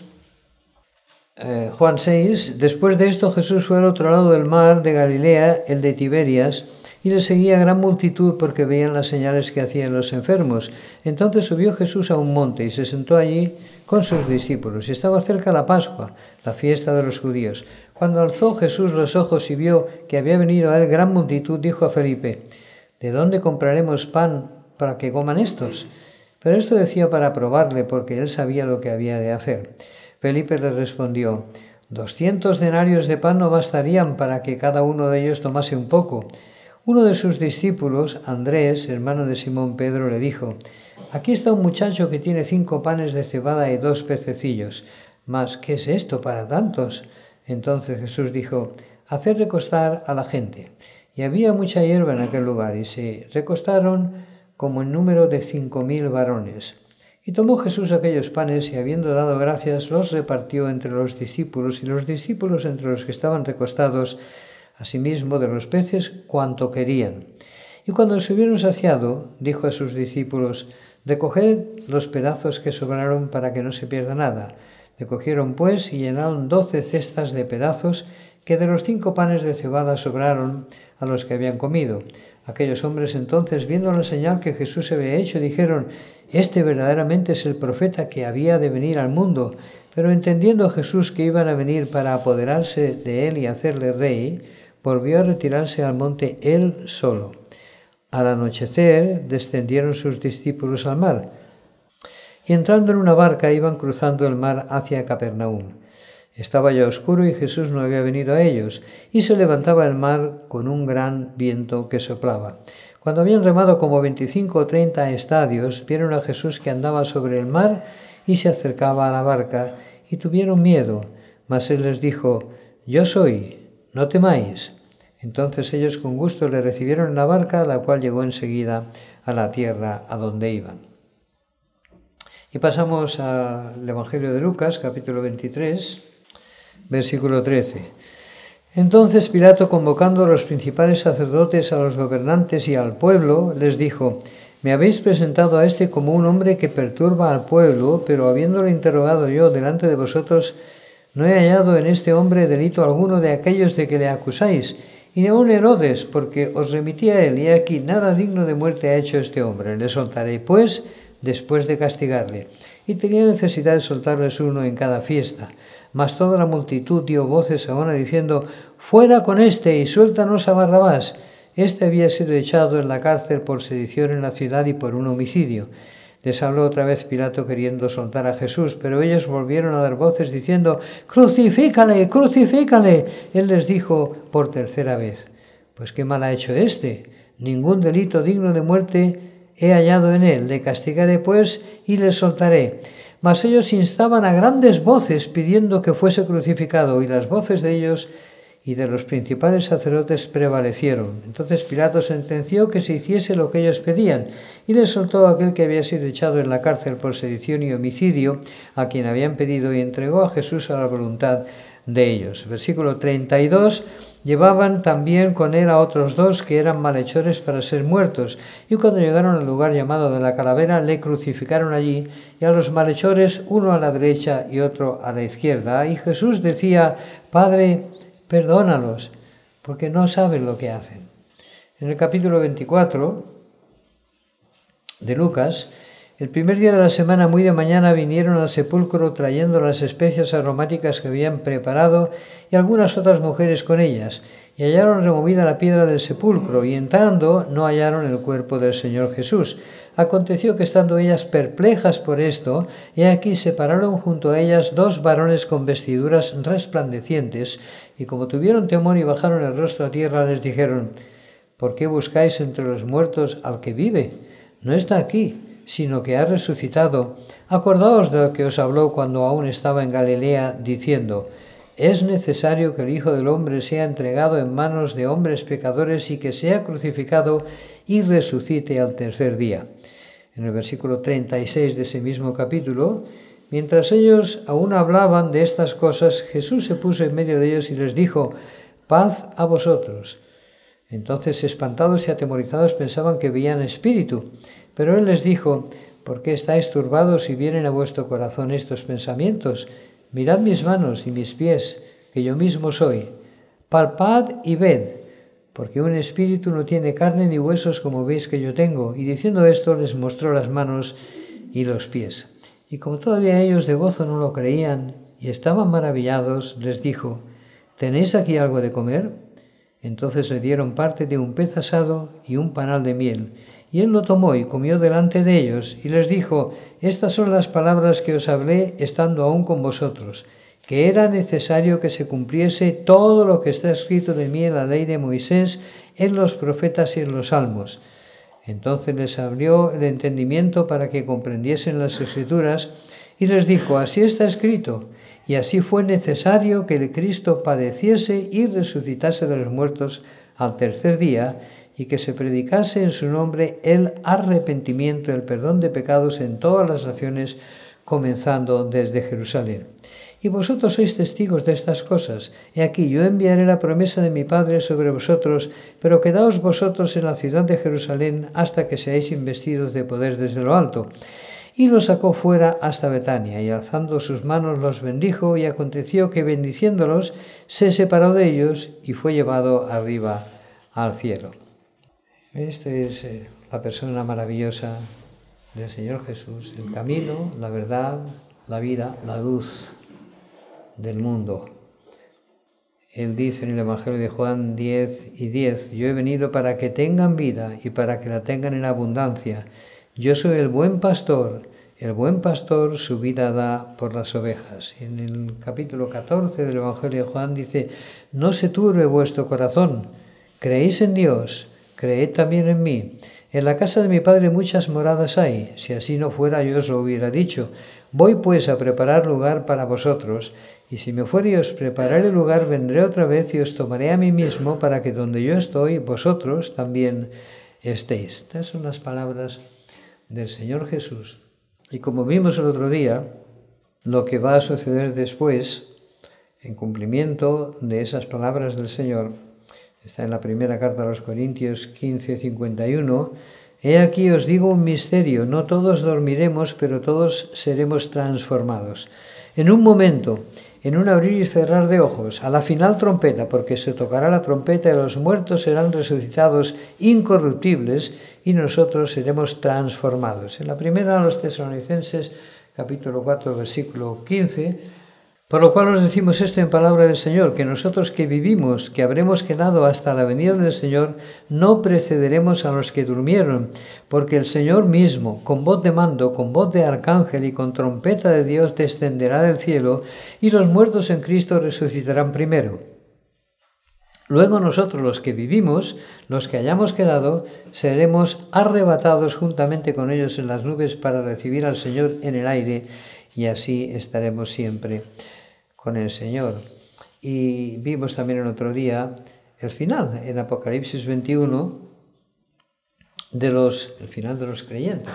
A: Juan 6, después de esto Jesús fue al otro lado del mar de Galilea, el de Tiberias, y le seguía gran multitud porque veían las señales que hacían los enfermos. Entonces subió Jesús a un monte y se sentó allí con sus discípulos. Y estaba cerca la Pascua, la fiesta de los judíos. Cuando alzó Jesús los ojos y vio que había venido a él gran multitud, dijo a Felipe: ¿De dónde compraremos pan para que coman estos? Pero esto decía para probarle, porque él sabía lo que había de hacer. Felipe le respondió: 200 denarios de pan no bastarían para que cada uno de ellos tomase un poco. Uno de sus discípulos, Andrés, hermano de Simón Pedro, le dijo: Aquí está un muchacho que tiene 5 panes de cebada y 2 pececillos. Mas, ¿qué es esto para tantos? Entonces Jesús dijo: Haced recostar a la gente. Y había mucha hierba en aquel lugar, y se recostaron como en número de 5.000 varones. Y tomó Jesús aquellos panes, y habiendo dado gracias, los repartió entre los discípulos, y los discípulos entre los que estaban recostados, asimismo de los peces cuanto querían. Y cuando se hubieron saciado, dijo a sus discípulos: Recoged los pedazos que sobraron para que no se pierda nada. Recogieron pues y llenaron 12 cestas de pedazos que de los 5 panes de cebada sobraron a los que habían comido. Aquellos hombres entonces, viendo la señal que Jesús había hecho, dijeron: «Este verdaderamente es el profeta que había de venir al mundo». Pero entendiendo Jesús que iban a venir para apoderarse de él y hacerle rey, volvió a retirarse al monte él solo. Al anochecer descendieron sus discípulos al mar, y entrando en una barca iban cruzando el mar hacia Capernaum. Estaba ya oscuro y Jesús no había venido a ellos, y se levantaba el mar con un gran viento que soplaba. Cuando habían remado como 25 o 30 estadios, vieron a Jesús que andaba sobre el mar y se acercaba a la barca, y tuvieron miedo. Mas él les dijo: «Yo soy, no temáis». Entonces ellos con gusto le recibieron en la barca, la cual llegó enseguida a la tierra a donde iban. Y pasamos al Evangelio de Lucas, capítulo 23, versículo 13. Entonces Pilato, convocando a los principales sacerdotes, a los gobernantes y al pueblo, les dijo: «Me habéis presentado a este como un hombre que perturba al pueblo, pero habiéndolo interrogado yo delante de vosotros, no he hallado en este hombre delito alguno de aquellos de que le acusáis, y ni aun Herodes, porque os remití a él, y aquí nada digno de muerte ha hecho este hombre. Le soltaré, pues, después de castigarle». Y tenía necesidad de soltarles uno en cada fiesta. Mas toda la multitud dio voces a una diciendo: «Fuera con éste, y suéltanos a Barrabás». Este había sido echado en la cárcel por sedición en la ciudad y por un homicidio. Les habló otra vez Pilato queriendo soltar a Jesús, pero ellos volvieron a dar voces diciendo: «¡Crucifícale, crucifícale!». Él les dijo por tercera vez: «Pues qué mal ha hecho éste. Ningún delito digno de muerte he hallado en él. Le castigaré pues y le soltaré». Mas ellos instaban a grandes voces pidiendo que fuese crucificado, y las voces de ellos y de los principales sacerdotes prevalecieron. Entonces Pilato sentenció que se hiciese lo que ellos pedían, y les soltó a aquel que había sido echado en la cárcel por sedición y homicidio, a quien habían pedido, y entregó a Jesús a la voluntad de ellos. Versículo 32. Llevaban también con él a otros dos que eran malhechores para ser muertos, y cuando llegaron al lugar llamado de la Calavera, le crucificaron allí, y a los malhechores uno a la derecha y otro a la izquierda. Y Jesús decía: «Padre, perdónalos, porque no saben lo que hacen». En el capítulo 24 de Lucas, el primer día de la semana, muy de mañana, vinieron al sepulcro trayendo las especias aromáticas que habían preparado, y algunas otras mujeres con ellas, y hallaron removida la piedra del sepulcro, y entrando no hallaron el cuerpo del Señor Jesús. Aconteció que estando ellas perplejas por esto, he aquí se pararon junto a ellas dos varones con vestiduras resplandecientes, y como tuvieron temor y bajaron el rostro a tierra, les dijeron: «¿Por qué buscáis entre los muertos al que vive? No está aquí, sino que ha resucitado. Acordaos de lo que os habló cuando aún estaba en Galilea, diciendo: es necesario que el Hijo del Hombre sea entregado en manos de hombres pecadores y que sea crucificado y resucite al tercer día». En el versículo 36 de ese mismo capítulo, mientras ellos aún hablaban de estas cosas, Jesús se puso en medio de ellos y les dijo: «Paz a vosotros». Entonces, espantados y atemorizados, pensaban que veían espíritu. Pero él les dijo: «¿Por qué estáis turbados y vienen a vuestro corazón estos pensamientos? Mirad mis manos y mis pies, que yo mismo soy. Palpad y ved, porque un espíritu no tiene carne ni huesos como veis que yo tengo». Y diciendo esto, les mostró las manos y los pies. Y como todavía ellos de gozo no lo creían y estaban maravillados, les dijo: «¿Tenéis aquí algo de comer?». Entonces le dieron parte de un pez asado y un panal de miel. Y él lo tomó y comió delante de ellos, y les dijo: «Estas son las palabras que os hablé estando aún con vosotros, que era necesario que se cumpliese todo lo que está escrito de mí en la ley de Moisés, en los profetas y en los salmos». Entonces les abrió el entendimiento para que comprendiesen las Escrituras, y les dijo: «Así está escrito, y así fue necesario que el Cristo padeciese y resucitase de los muertos al tercer día, y que se predicase en su nombre el arrepentimiento y el perdón de pecados en todas las naciones, comenzando desde Jerusalén. Y vosotros sois testigos de estas cosas. He aquí, yo enviaré la promesa de mi Padre sobre vosotros, pero quedaos vosotros en la ciudad de Jerusalén hasta que seáis investidos de poder desde lo alto». Y los sacó fuera hasta Betania, y alzando sus manos los bendijo, y aconteció que bendiciéndolos se separó de ellos y fue llevado arriba al cielo. Esta es la persona maravillosa del Señor Jesús, el camino, la verdad, la vida, la luz del mundo. Él dice en el Evangelio de Juan 10:10, yo he venido para que tengan vida y para que la tengan en abundancia. Yo soy el buen pastor su vida da por las ovejas. En el capítulo 14 del Evangelio de Juan dice, no se turbe vuestro corazón, creéis en Dios, creed también en mí. En la casa de mi Padre muchas moradas hay, si así no fuera yo os lo hubiera dicho. Voy pues a preparar lugar para vosotros, y si me fuere y os prepararé lugar, vendré otra vez y os tomaré a mí mismo, para que donde yo estoy, vosotros también estéis. Estas son las palabras del Señor Jesús. Y como vimos el otro día, lo que va a suceder después, en cumplimiento de esas palabras del Señor, está en la primera carta a los Corintios 15:51, he aquí os digo un misterio, no todos dormiremos, pero todos seremos transformados. En un momento, en un abrir y cerrar de ojos, a la final trompeta, porque se tocará la trompeta y los muertos serán resucitados incorruptibles y nosotros seremos transformados. En la primera a los Tesalonicenses, capítulo 4, versículo 15, por lo cual os decimos esto en palabra del Señor, que nosotros que vivimos, que habremos quedado hasta la venida del Señor, no precederemos a los que durmieron, porque el Señor mismo, con voz de mando, con voz de arcángel y con trompeta de Dios, descenderá del cielo, y los muertos en Cristo resucitarán primero. Luego nosotros los que vivimos, los que hayamos quedado, seremos arrebatados juntamente con ellos en las nubes para recibir al Señor en el aire, y así estaremos siempre con el Señor. Y vimos también el otro día el final, en Apocalipsis 21, el final de los creyentes.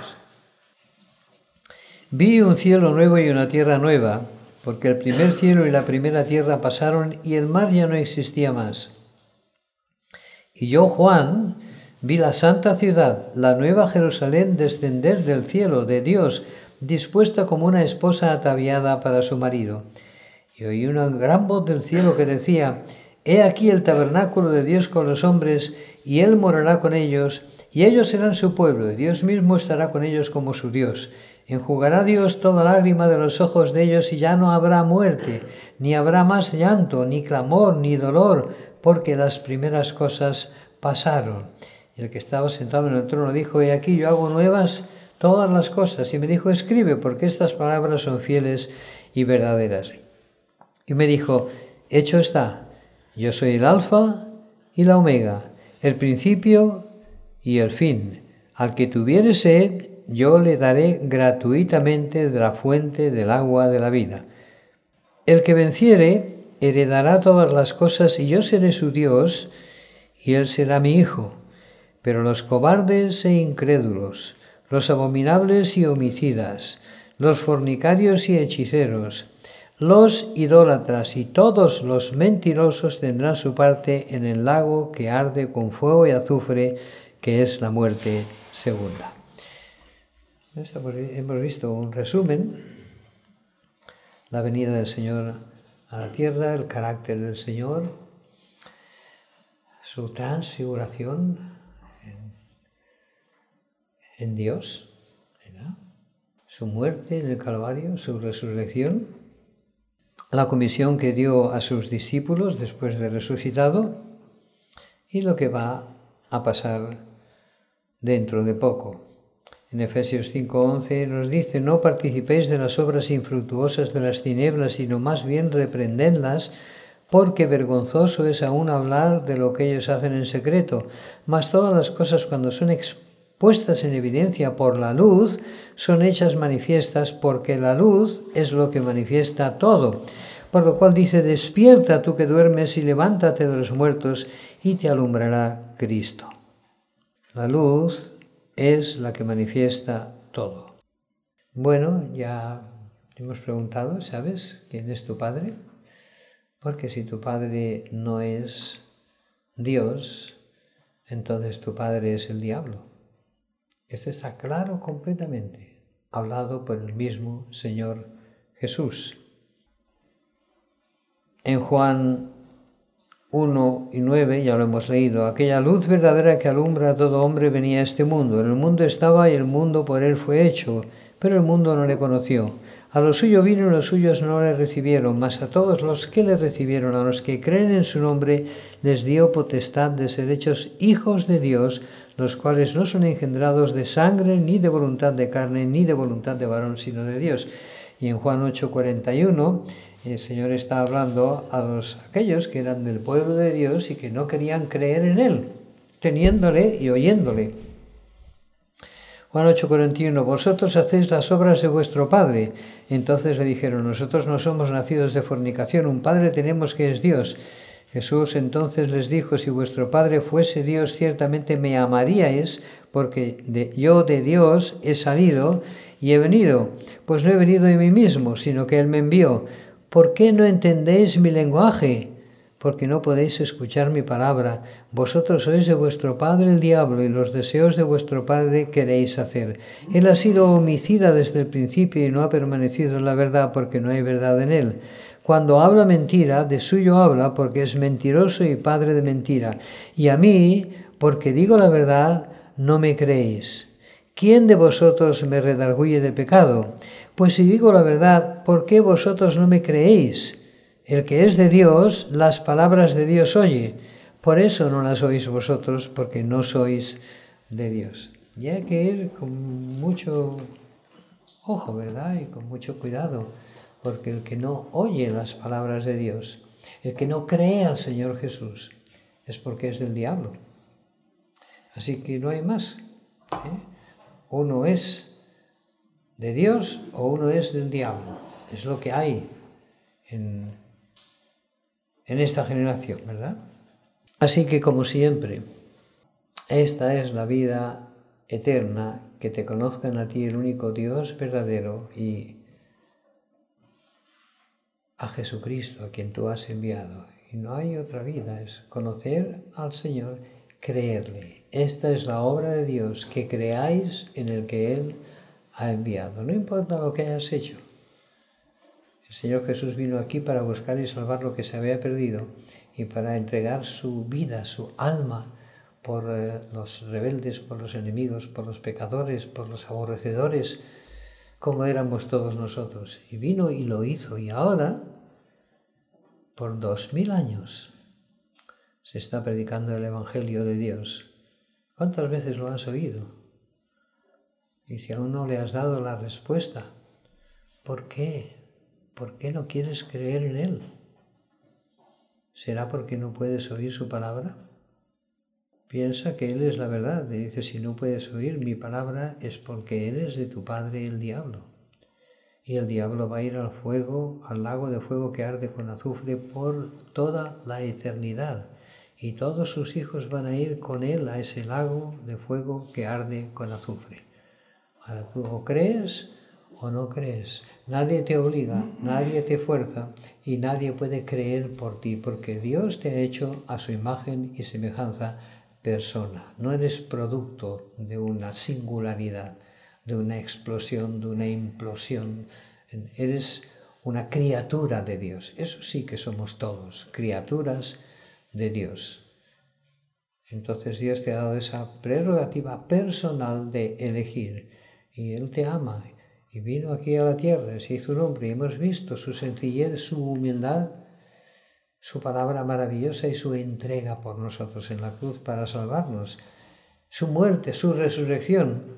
A: Vi un cielo nuevo y una tierra nueva, porque el primer cielo y la primera tierra pasaron y el mar ya no existía más. Y yo, Juan, vi la santa ciudad, la nueva Jerusalén, descender del cielo de Dios, dispuesta como una esposa ataviada para su marido. Y oí una gran voz del cielo que decía, he aquí el tabernáculo de Dios con los hombres, y Él morará con ellos, y ellos serán su pueblo, y Dios mismo estará con ellos como su Dios. Enjugará Dios toda lágrima de los ojos de ellos, y ya no habrá muerte, ni habrá más llanto, ni clamor, ni dolor, porque las primeras cosas pasaron. Y el que estaba sentado en el trono dijo, he aquí yo hago nuevas todas las cosas. Y me dijo, escribe, porque estas palabras son fieles y verdaderas. Y me dijo, hecho está, yo soy el alfa y la omega, el principio y el fin. Al que tuviere sed, yo le daré gratuitamente de la fuente del agua de la vida. El que venciere, heredará todas las cosas, y yo seré su Dios, y él será mi hijo. Pero los cobardes e incrédulos, los abominables y homicidas, los fornicarios y hechiceros, los idólatras y todos los mentirosos tendrán su parte en el lago que arde con fuego y azufre, que es la muerte segunda. Hemos visto un resumen, la venida del Señor a la tierra, el carácter del Señor, su transfiguración en Dios, ¿verdad? Su muerte en el Calvario, su resurrección, la comisión que dio a sus discípulos después de resucitado y lo que va a pasar dentro de poco. En Efesios 5:11 nos dice, no participéis de las obras infructuosas de las tinieblas, sino más bien reprendedlas, porque vergonzoso es aún hablar de lo que ellos hacen en secreto. Mas todas las cosas cuando son puestas en evidencia por la luz, son hechas manifiestas, porque la luz es lo que manifiesta todo. Por lo cual dice, despierta tú que duermes y levántate de los muertos y te alumbrará Cristo. La luz es la que manifiesta todo. Bueno, ya hemos preguntado, ¿sabes quién es tu Padre? Porque si tu Padre no es Dios, entonces tu Padre es el diablo. Esto está claro completamente, hablado por el mismo Señor Jesús. En Juan 1 y 9, ya lo hemos leído. Aquella luz verdadera que alumbra a todo hombre venía a este mundo. En el mundo estaba y el mundo por él fue hecho, pero el mundo no le conoció. A lo suyo vino y los suyos no le recibieron, mas a todos los que le recibieron, a los que creen en su nombre, les dio potestad de ser hechos hijos de Dios, los cuales no son engendrados de sangre, ni de voluntad de carne, ni de voluntad de varón, sino de Dios. Y en Juan 8:41, el Señor está hablando a aquellos que eran del pueblo de Dios y que no querían creer en Él, teniéndole y oyéndole. Juan 8:41, vosotros hacéis las obras de vuestro padre. Entonces le dijeron, nosotros no somos nacidos de fornicación, un padre tenemos que es Dios. Jesús entonces les dijo, si vuestro padre fuese Dios, ciertamente me amaríais, porque yo de Dios he salido y he venido. Pues no he venido de mí mismo, sino que Él me envió. ¿Por qué no entendéis mi lenguaje? Porque no podéis escuchar mi palabra. Vosotros sois de vuestro padre el diablo, y los deseos de vuestro padre queréis hacer. Él ha sido homicida desde el principio y no ha permanecido en la verdad, porque no hay verdad en él. Cuando habla mentira, de suyo habla, porque es mentiroso y padre de mentira. Y a mí, porque digo la verdad, no me creéis. ¿Quién de vosotros me redarguye de pecado? Pues si digo la verdad, ¿por qué vosotros no me creéis? El que es de Dios, las palabras de Dios oye. Por eso no las oís vosotros, porque no sois de Dios. Y hay que ir con mucho ojo, ¿verdad? Y con mucho cuidado, porque el que no oye las palabras de Dios, el que no cree al Señor Jesús, es porque es del diablo. Así que no hay más. Uno es de Dios o uno es del diablo. Es lo que hay en esta generación, ¿verdad? Así que, como siempre, esta es la vida eterna, que te conozcan a ti, el único Dios verdadero, y a Jesucristo, a quien tú has enviado. Y no hay otra vida, es conocer al Señor, creerle. Esta es la obra de Dios, que creáis en el que Él ha enviado. No importa lo que hayas hecho. El Señor Jesús vino aquí para buscar y salvar lo que se había perdido y para entregar su vida, su alma, por los rebeldes, por los enemigos, por los pecadores, por los aborrecedores, como éramos todos nosotros. Y vino y lo hizo. Y ahora, por 2000 años, se está predicando el Evangelio de Dios. ¿Cuántas veces lo has oído? Y si aún no le has dado la respuesta, ¿por qué? ¿Por qué no quieres creer en Él? ¿Será porque no puedes oír su palabra? Piensa que Él es la verdad. Le dice, si no puedes oír mi palabra es porque eres de tu padre el diablo. Y el diablo va a ir al fuego, al lago de fuego que arde con azufre por toda la eternidad. Y todos sus hijos van a ir con él a ese lago de fuego que arde con azufre. Ahora tú o crees o no crees. Nadie te obliga, nadie te fuerza y nadie puede creer por ti, porque Dios te ha hecho a su imagen y semejanza persona. No eres producto de una singularidad, de una explosión, de una implosión. Eres una criatura de Dios. Eso sí que somos todos, criaturas de Dios. Entonces Dios te ha dado esa prerrogativa personal de elegir. Y Él te ama. Y vino aquí a la tierra, se hizo un hombre. Y hemos visto su sencillez, su humildad, su palabra maravillosa y su entrega por nosotros en la cruz para salvarnos. Su muerte, su resurrección.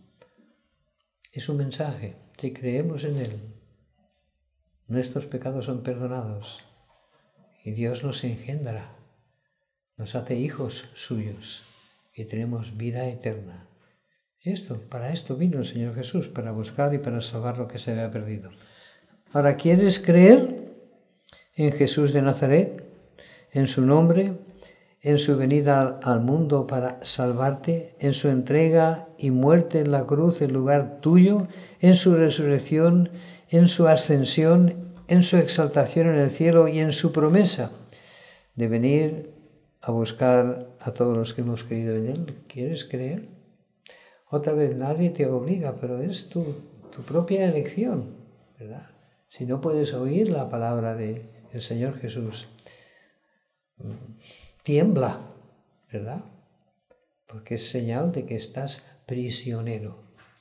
A: Es un mensaje. Si creemos en Él, nuestros pecados son perdonados. Y Dios nos engendra. Nos hace hijos suyos. Y tenemos vida eterna. Para esto vino el Señor Jesús, para buscar y para salvar lo que se había perdido. Ahora, ¿quieres creer en Jesús de Nazaret, en su nombre, en su venida al mundo para salvarte, en su entrega y muerte en la cruz en lugar tuyo, en su resurrección, en su ascensión, en su exaltación en el cielo y en su promesa de venir a buscar a todos los que hemos creído en Él? ¿Quieres creer? Otra vez, nadie te obliga, pero es tu propia elección, ¿verdad? Si no puedes oír la palabra del Señor Jesús, tiembla, ¿verdad? Porque es señal de que estás prisionero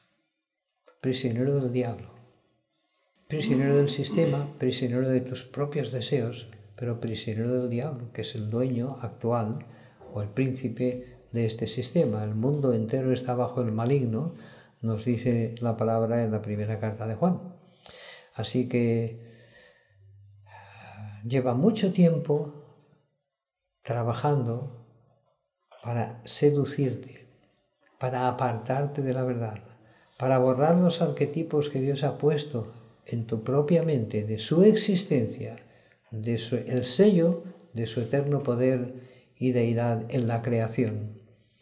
A: del diablo, prisionero del sistema, prisionero de tus propios deseos, pero prisionero del diablo, que es el dueño actual o el príncipe de este sistema. El mundo entero está bajo el maligno, nos dice la palabra en la primera carta de Juan. Así que lleva mucho tiempo trabajando para seducirte, para apartarte de la verdad, para borrar los arquetipos que Dios ha puesto en tu propia mente de su existencia, el sello de su eterno poder y deidad en la creación,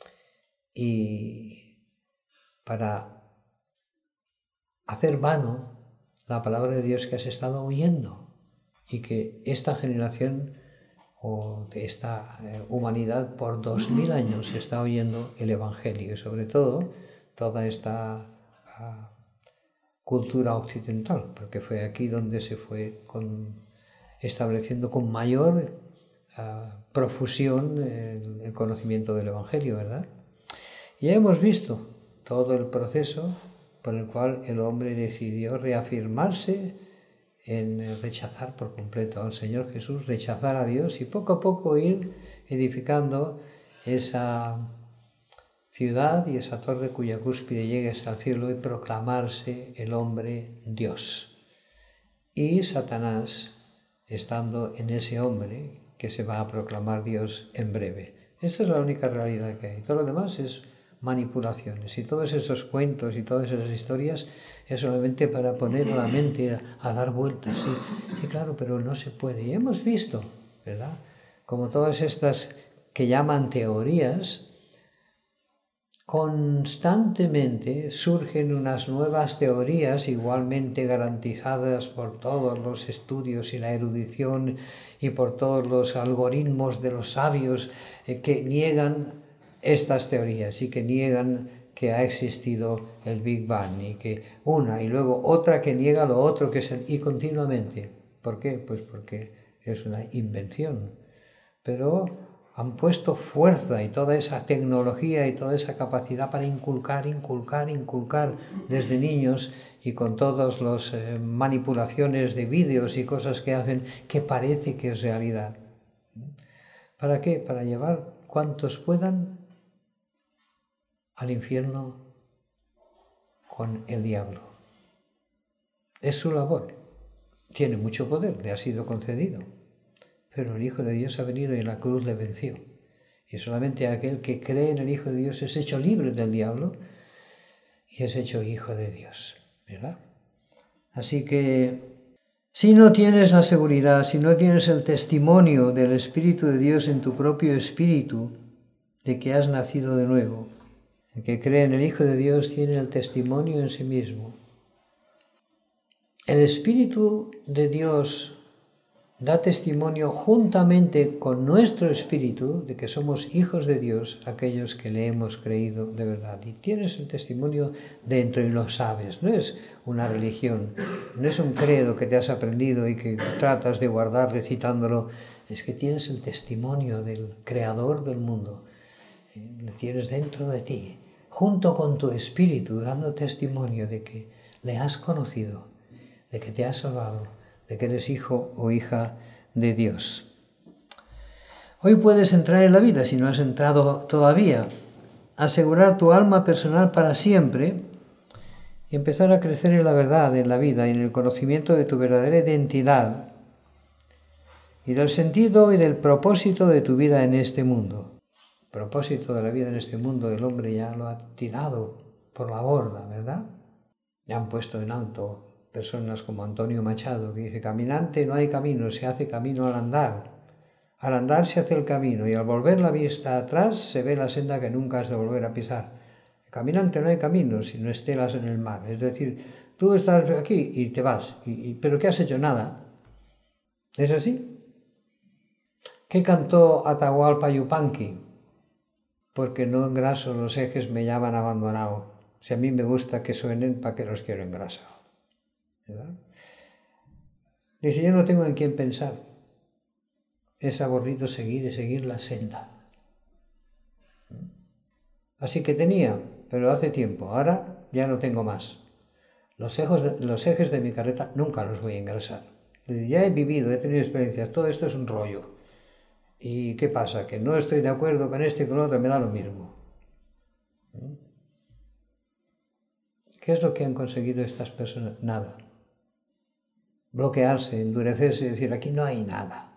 A: y para hacer vano la palabra de Dios que has estado oyendo y que esta generación o de esta humanidad por 2000 años está oyendo el Evangelio, y sobre todo toda esta cultura occidental, porque fue aquí donde se fue estableciendo con mayor profusión el conocimiento del Evangelio, ¿verdad? Y ya hemos visto todo el proceso por el cual el hombre decidió reafirmarse en rechazar por completo al Señor Jesús, rechazar a Dios y poco a poco ir edificando esa ciudad y esa torre cuya cúspide llegue hasta el cielo y proclamarse el hombre Dios. Y Satanás estando en ese hombre que se va a proclamar Dios en breve. Esta es la única realidad que hay. Todo lo demás es manipulaciones, y todos esos cuentos y todas esas historias es solamente para poner la mente a dar vueltas, y claro, pero no se puede. Y hemos visto, ¿verdad?, como todas estas que llaman teorías, constantemente surgen unas nuevas teorías igualmente garantizadas por todos los estudios y la erudición y por todos los algoritmos de los sabios que niegan estas teorías y que niegan que ha existido el Big Bang, y que una y luego otra que niega lo otro, y continuamente. ¿Por qué? Pues porque es una invención. Pero han puesto fuerza y toda esa tecnología y toda esa capacidad para inculcar desde niños, y con todas las manipulaciones de vídeos y cosas que hacen que parece que es realidad. ¿Para qué? Para llevar cuantos puedan al infierno con el diablo. Es su labor. Tiene mucho poder, le ha sido concedido. Pero el Hijo de Dios ha venido y en la cruz le venció. Y solamente aquel que cree en el Hijo de Dios es hecho libre del diablo y es hecho hijo de Dios, ¿verdad? Así que si no tienes la seguridad, si no tienes el testimonio del Espíritu de Dios en tu propio espíritu de que has nacido de nuevo, el que cree en el Hijo de Dios tiene el testimonio en sí mismo. El Espíritu de Dios da testimonio juntamente con nuestro espíritu de que somos hijos de Dios, aquellos que le hemos creído de verdad. Y tienes el testimonio dentro y lo sabes. No es una religión, no es un credo que te has aprendido y que tratas de guardar recitándolo. Es que tienes el testimonio del Creador del mundo. Lo tienes dentro de ti, junto con tu espíritu, dando testimonio de que le has conocido, de que te has salvado, de que eres hijo o hija de Dios. Hoy puedes entrar en la vida, si no has entrado todavía, asegurar tu alma personal para siempre y empezar a crecer en la verdad, en la vida, en el conocimiento de tu verdadera identidad y del sentido y del propósito de tu vida en este mundo. El propósito de la vida en este mundo el hombre ya lo ha tirado por la borda, ¿verdad? Ya han puesto en alto personas como Antonio Machado, que dice: caminante no hay camino, se hace camino al andar. Al andar se hace el camino, y al volver la vista atrás se ve la senda que nunca has de volver a pisar. Caminante no hay camino, sino estelas en el mar. Es decir, tú estás aquí y te vas, ¿pero qué has hecho? Nada. ¿Es así? ¿Qué cantó Atahualpa Yupanqui? Porque no engraso los ejes, me llaman abandonado. Si a mí me gusta que suenen, ¿para qué los quiero engrasar? ¿Verdad? Dice: yo no tengo en quién pensar. es aburrido seguir la senda. Así que tenía, pero hace tiempo, ahora ya no tengo más. Los ejes de mi carreta nunca los voy a engrasar. Ya he vivido, he tenido experiencias, todo esto es un rollo. ¿Y qué pasa? Que no estoy de acuerdo con esto y con lo otro, me da lo mismo. ¿Qué es lo que han conseguido estas personas? Nada. Bloquearse, endurecerse y decir, aquí no hay nada.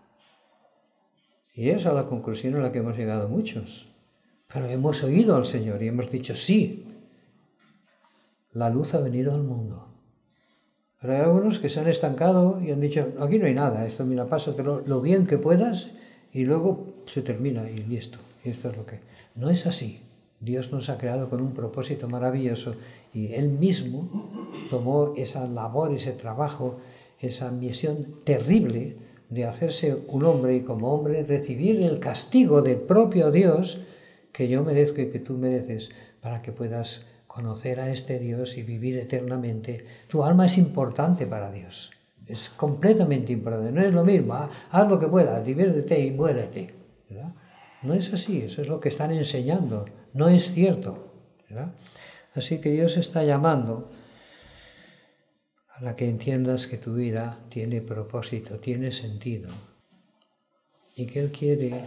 A: Y esa es la conclusión a la que hemos llegado muchos. Pero hemos oído al Señor y hemos dicho, sí, la luz ha venido al mundo. Pero hay algunos que se han estancado y han dicho, aquí no hay nada, esto mira, pásatelo lo bien que puedas y luego se termina y listo. Y esto es lo que... No es así. Dios nos ha creado con un propósito maravilloso y Él mismo tomó esa labor, ese trabajo, esa misión terrible de hacerse un hombre y como hombre recibir el castigo del propio Dios que yo merezco y que tú mereces para que puedas conocer a este Dios y vivir eternamente. Tu alma es importante para Dios, es completamente importante, no es lo mismo, haz lo que puedas, diviértete y muérete, ¿verdad? No es así, eso es lo que están enseñando, no es cierto, ¿verdad? Así que Dios está llamando para que entiendas que tu vida tiene propósito, tiene sentido y que Él quiere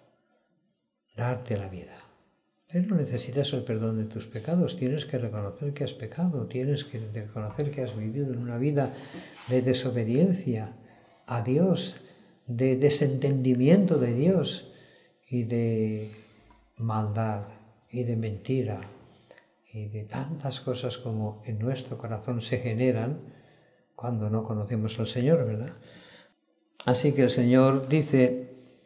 A: darte la vida. Pero necesitas el perdón de tus pecados, tienes que reconocer que has pecado, tienes que reconocer que has vivido en una vida de desobediencia a Dios, de desentendimiento de Dios y de maldad y de mentira y de tantas cosas como en nuestro corazón se generan cuando no conocemos al Señor, ¿verdad? Así que el Señor dice,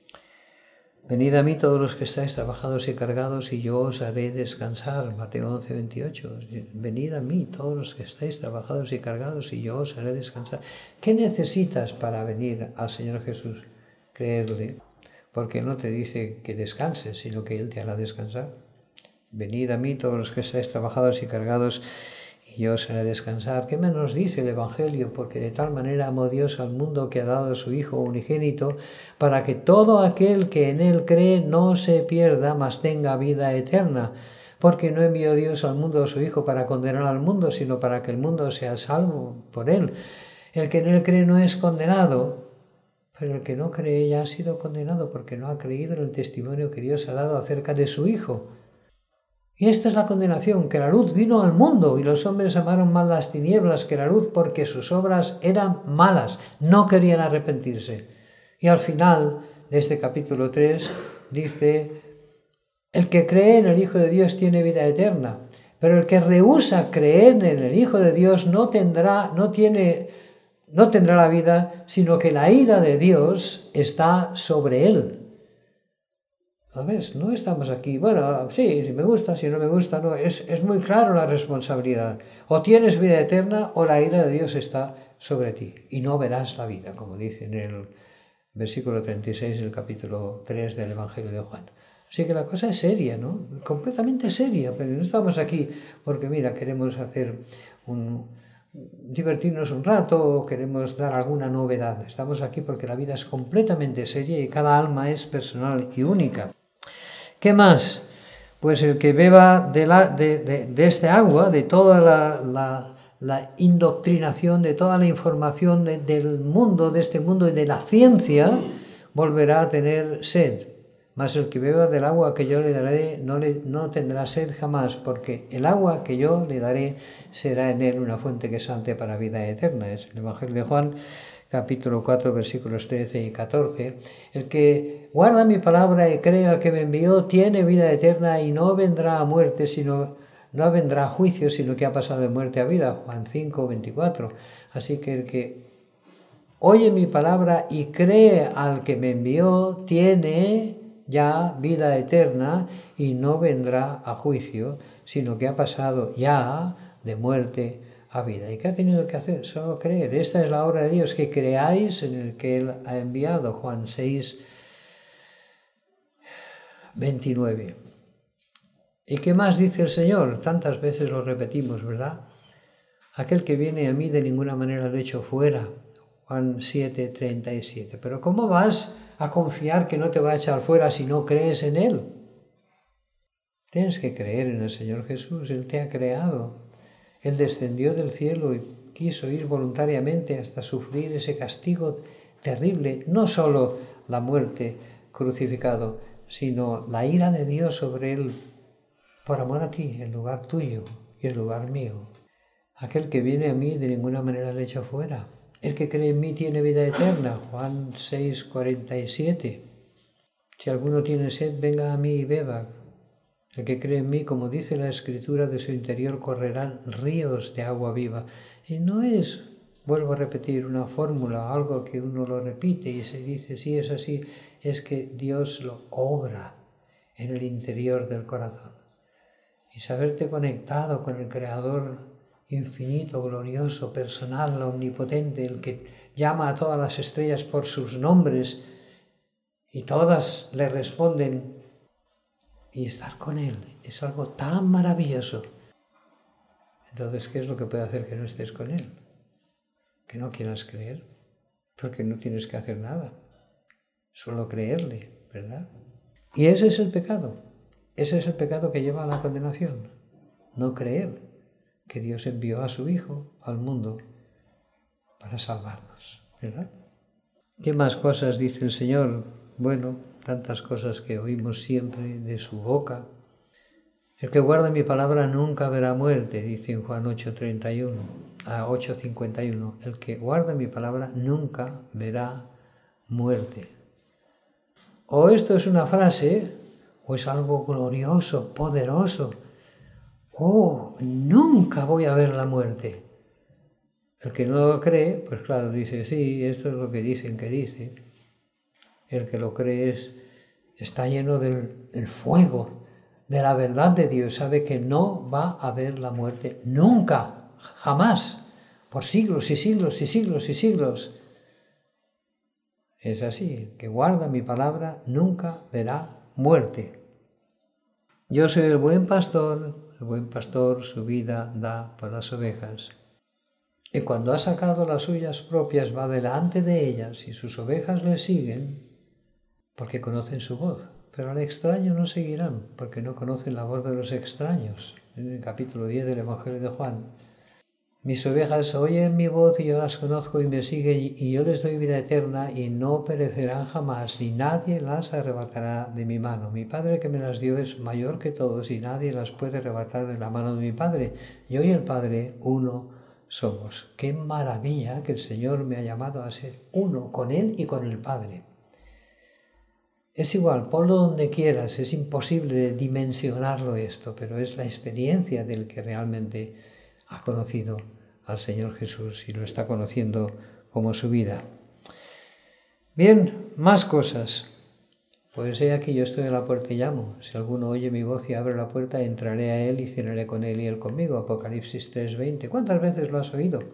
A: venid a mí todos los que estáis trabajados y cargados y yo os haré descansar. Mateo 11, 28. Venid a mí todos los que estáis trabajados y cargados y yo os haré descansar. ¿Qué necesitas para venir al Señor Jesús? Creerle. Porque no te dice que descanses, sino que Él te hará descansar. Venid a mí todos los que estáis trabajados y cargados y yo os haré descansar. ¿Qué menos dice el Evangelio? Porque de tal manera amó Dios al mundo que ha dado a su Hijo unigénito, para que todo aquel que en Él cree no se pierda, mas tenga vida eterna. Porque no envió Dios al mundo a su Hijo para condenar al mundo, sino para que el mundo sea salvo por Él. El que en Él cree no es condenado, pero el que no cree ya ha sido condenado porque no ha creído en el testimonio que Dios ha dado acerca de su Hijo. Y esta es la condenación, que la luz vino al mundo y los hombres amaron más las tinieblas que la luz porque sus obras eran malas, no querían arrepentirse. Y al final de este capítulo 3 dice, el que cree en el Hijo de Dios tiene vida eterna, pero el que rehúsa creer en el Hijo de Dios no tendrá la vida, sino que la ira de Dios está sobre él. ¿Sabes? No estamos aquí, bueno, sí, si me gusta, si no me gusta, no, es muy claro la responsabilidad. O tienes vida eterna o la ira de Dios está sobre ti y no verás la vida, como dice en el versículo 36 del capítulo 3 del Evangelio de Juan. Así que la cosa es seria, ¿no? Completamente seria, pero no estamos aquí porque, mira, queremos divertirnos un rato o queremos dar alguna novedad. Estamos aquí porque la vida es completamente seria y cada alma es personal y única. ¿Qué más? Pues el que beba de este agua, de toda la indoctrinación, de toda la información del mundo, de este mundo y de la ciencia, volverá a tener sed. Mas el que beba del agua que yo le daré no tendrá sed jamás, porque el agua que yo le daré será en él una fuente que salte para vida eterna. Es el Evangelio de Juan, capítulo 4, versículos 13 y 14. El que guarda mi palabra y cree al que me envió tiene vida eterna y no vendrá a muerte, no vendrá a juicio, sino que ha pasado de muerte a vida. Juan 5, 24. Así que el que oye mi palabra y cree al que me envió tiene ya vida eterna y no vendrá a juicio, sino que ha pasado ya de muerte a vida. ¿Y qué ha tenido que hacer? Solo creer. Esta es la obra de Dios, que creáis en el que Él ha enviado. Juan 6, 29. ¿Y qué más dice el Señor? Tantas veces lo repetimos, ¿verdad? Aquel que viene a mí de ninguna manera lo echo fuera. Juan 7, 37. Pero ¿cómo vas a confiar que no te va a echar fuera si no crees en Él? Tienes que creer en el Señor Jesús. Él te ha creado. Él descendió del cielo y quiso ir voluntariamente hasta sufrir ese castigo terrible, no solo la muerte crucificado, sino la ira de Dios sobre Él por amor a ti, en lugar tuyo y en lugar mío. Aquel que viene a mí de ninguna manera le echo fuera. El que cree en mí tiene vida eterna. Juan 6:47. Si alguno tiene sed, venga a mí y beba. El que cree en mí, como dice la Escritura, de su interior correrán ríos de agua viva. Y no es, vuelvo a repetir, una fórmula, algo que uno lo repite y se dice, sí, es así, es que Dios lo obra en el interior del corazón. Y saberte conectado con el Creador infinito, glorioso, personal, omnipotente, el que llama a todas las estrellas por sus nombres y todas le responden, y estar con Él es algo tan maravilloso. Entonces, ¿qué es lo que puede hacer que no estés con Él? Que no quieras creer, porque no tienes que hacer nada, solo creerle, ¿verdad? Y ese es el pecado que lleva a la condenación, no creer que Dios envió a su Hijo al mundo para salvarnos, ¿verdad? ¿Qué más cosas dice el Señor? Bueno, tantas cosas que oímos siempre de su boca. El que guarda mi palabra nunca verá muerte, dice en Juan 8:51. El que guarda mi palabra nunca verá muerte. O esto es una frase, o es algo glorioso, poderoso. Oh, nunca voy a ver la muerte. El que no lo cree, pues claro, dice, sí, esto es lo que dicen que dice. El que lo cree está lleno del fuego, de la verdad de Dios, sabe que no va a haber la muerte nunca, jamás, por siglos y siglos y siglos y siglos. Es así, el que guarda mi palabra nunca verá muerte. Yo soy el buen pastor su vida da por las ovejas. Y cuando ha sacado las suyas propias va delante de ellas y sus ovejas le siguen porque conocen su voz. Pero al extraño no seguirán porque no conocen la voz de los extraños. En el capítulo 10 del Evangelio de Juan. Mis ovejas oyen mi voz y yo las conozco y me siguen y yo les doy vida eterna y no perecerán jamás y nadie las arrebatará de mi mano. Mi Padre que me las dio es mayor que todos y nadie las puede arrebatar de la mano de mi Padre. Yo y el Padre uno somos. Qué maravilla que el Señor me ha llamado a ser uno con Él y con el Padre. Es igual, ponlo donde quieras, es imposible dimensionarlo esto, pero es la experiencia del que realmente ha conocido al Señor Jesús y lo está conociendo como su vida. Bien, más cosas. Pues he aquí, yo estoy a la puerta y llamo. Si alguno oye mi voz y abre la puerta, entraré a él y cenaré con él y él conmigo. Apocalipsis 3:20. ¿Cuántas veces lo has oído?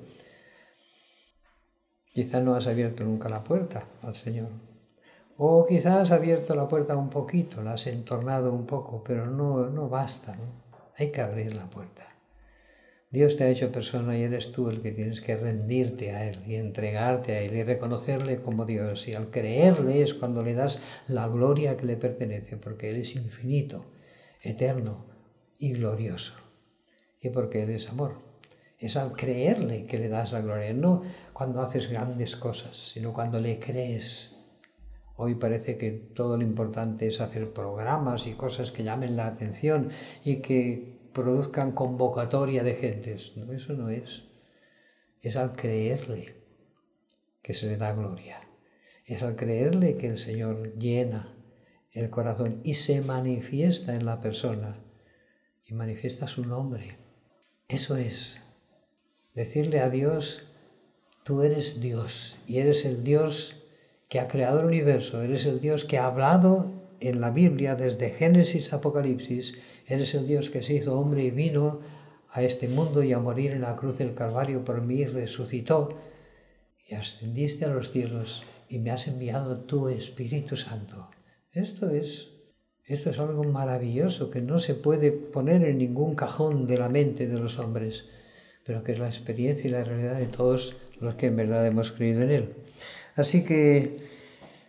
A: Quizá no has abierto nunca la puerta al Señor. O quizás has abierto la puerta un poquito, la has entornado un poco, pero no basta, ¿no? Hay que abrir la puerta. Dios te ha hecho persona y eres tú el que tienes que rendirte a Él y entregarte a Él y reconocerle como Dios. Y al creerle es cuando le das la gloria que le pertenece, porque Él es infinito, eterno y glorioso. Y porque Él es amor. Es al creerle que le das la gloria, no cuando haces grandes cosas, sino cuando le crees. Hoy parece que todo lo importante es hacer programas y cosas que llamen la atención y que produzcan convocatoria de gentes. No, eso no es. Es al creerle que se le da gloria. Es al creerle que el Señor llena el corazón y se manifiesta en la persona y manifiesta su nombre. Eso es. Decirle a Dios, tú eres Dios y eres el Dios que ha creado el universo, eres el Dios que ha hablado en la Biblia desde Génesis a Apocalipsis, eres el Dios que se hizo hombre y vino a este mundo y a morir en la cruz del Calvario por mí, resucitó y ascendiste a los cielos y me has enviado tu Espíritu Santo. Esto es algo maravilloso que no se puede poner en ningún cajón de la mente de los hombres, pero que es la experiencia y la realidad de todos los que en verdad hemos creído en Él. Así que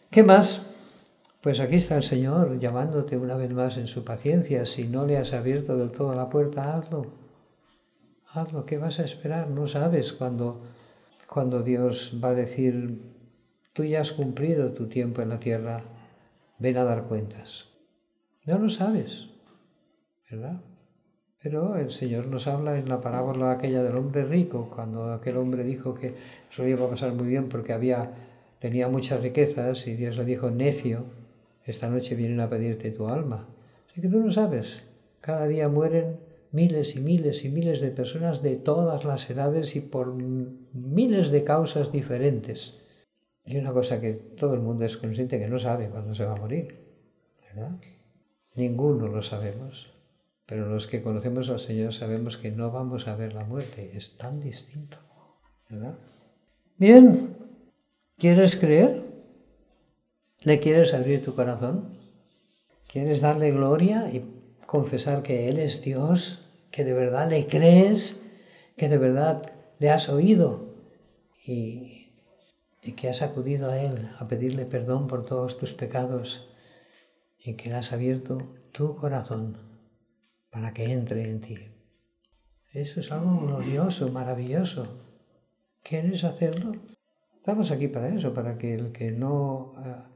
A: ¿Qué más? Pues aquí está el Señor llamándote una vez más en su paciencia. Si no le has abierto del todo la puerta, hazlo. Hazlo, ¿qué vas a esperar? No sabes cuándo Dios va a decir, tú ya has cumplido tu tiempo en la tierra, ven a dar cuentas. No lo sabes, ¿verdad? Pero el Señor nos habla en la parábola aquella del hombre rico, cuando aquel hombre dijo que eso iba a pasar muy bien porque tenía muchas riquezas y Dios le dijo, necio, esta noche vienen a pedirte tu alma. Así que tú no sabes, cada día mueren miles y miles y miles de personas de todas las edades y por miles de causas diferentes. Y una cosa que todo el mundo es consciente que no sabe cuándo se va a morir, ¿verdad? Ninguno lo sabemos. Pero los que conocemos al Señor sabemos que no vamos a ver la muerte. Es tan distinto, ¿verdad? Bien, ¿quieres creer? ¿Le quieres abrir tu corazón? ¿Quieres darle gloria y confesar que Él es Dios? ¿Que de verdad le crees? ¿Que de verdad le has oído? Y que has acudido a Él a pedirle perdón por todos tus pecados y que le has abierto tu corazón para que entre en ti. Eso es algo glorioso, maravilloso. ¿Quieres hacerlo? Estamos aquí para eso, para que el que no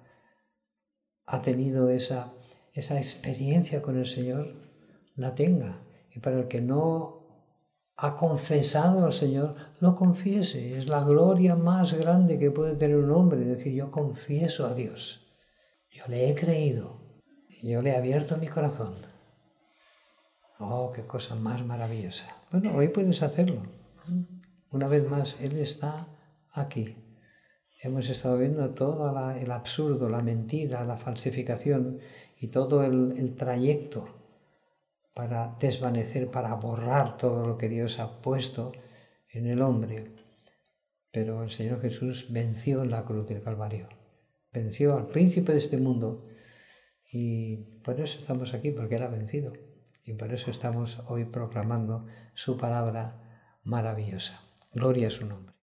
A: ha tenido esa experiencia con el Señor la tenga. Y para el que no ha confesado al Señor, lo confiese. Es la gloria más grande que puede tener un hombre, decir, yo confieso a Dios. Yo le he creído. Yo le he abierto mi corazón. Oh, qué cosa más maravillosa. Bueno, hoy puedes hacerlo. Una vez más, Él está aquí. Hemos estado viendo todo el absurdo, la mentira, la falsificación y todo el trayecto para desvanecer, para borrar todo lo que Dios ha puesto en el hombre. Pero el Señor Jesús venció en la cruz del Calvario. Venció al príncipe de este mundo. Y por eso estamos aquí, porque Él ha vencido. Y por eso estamos hoy proclamando su palabra maravillosa. Gloria a su nombre.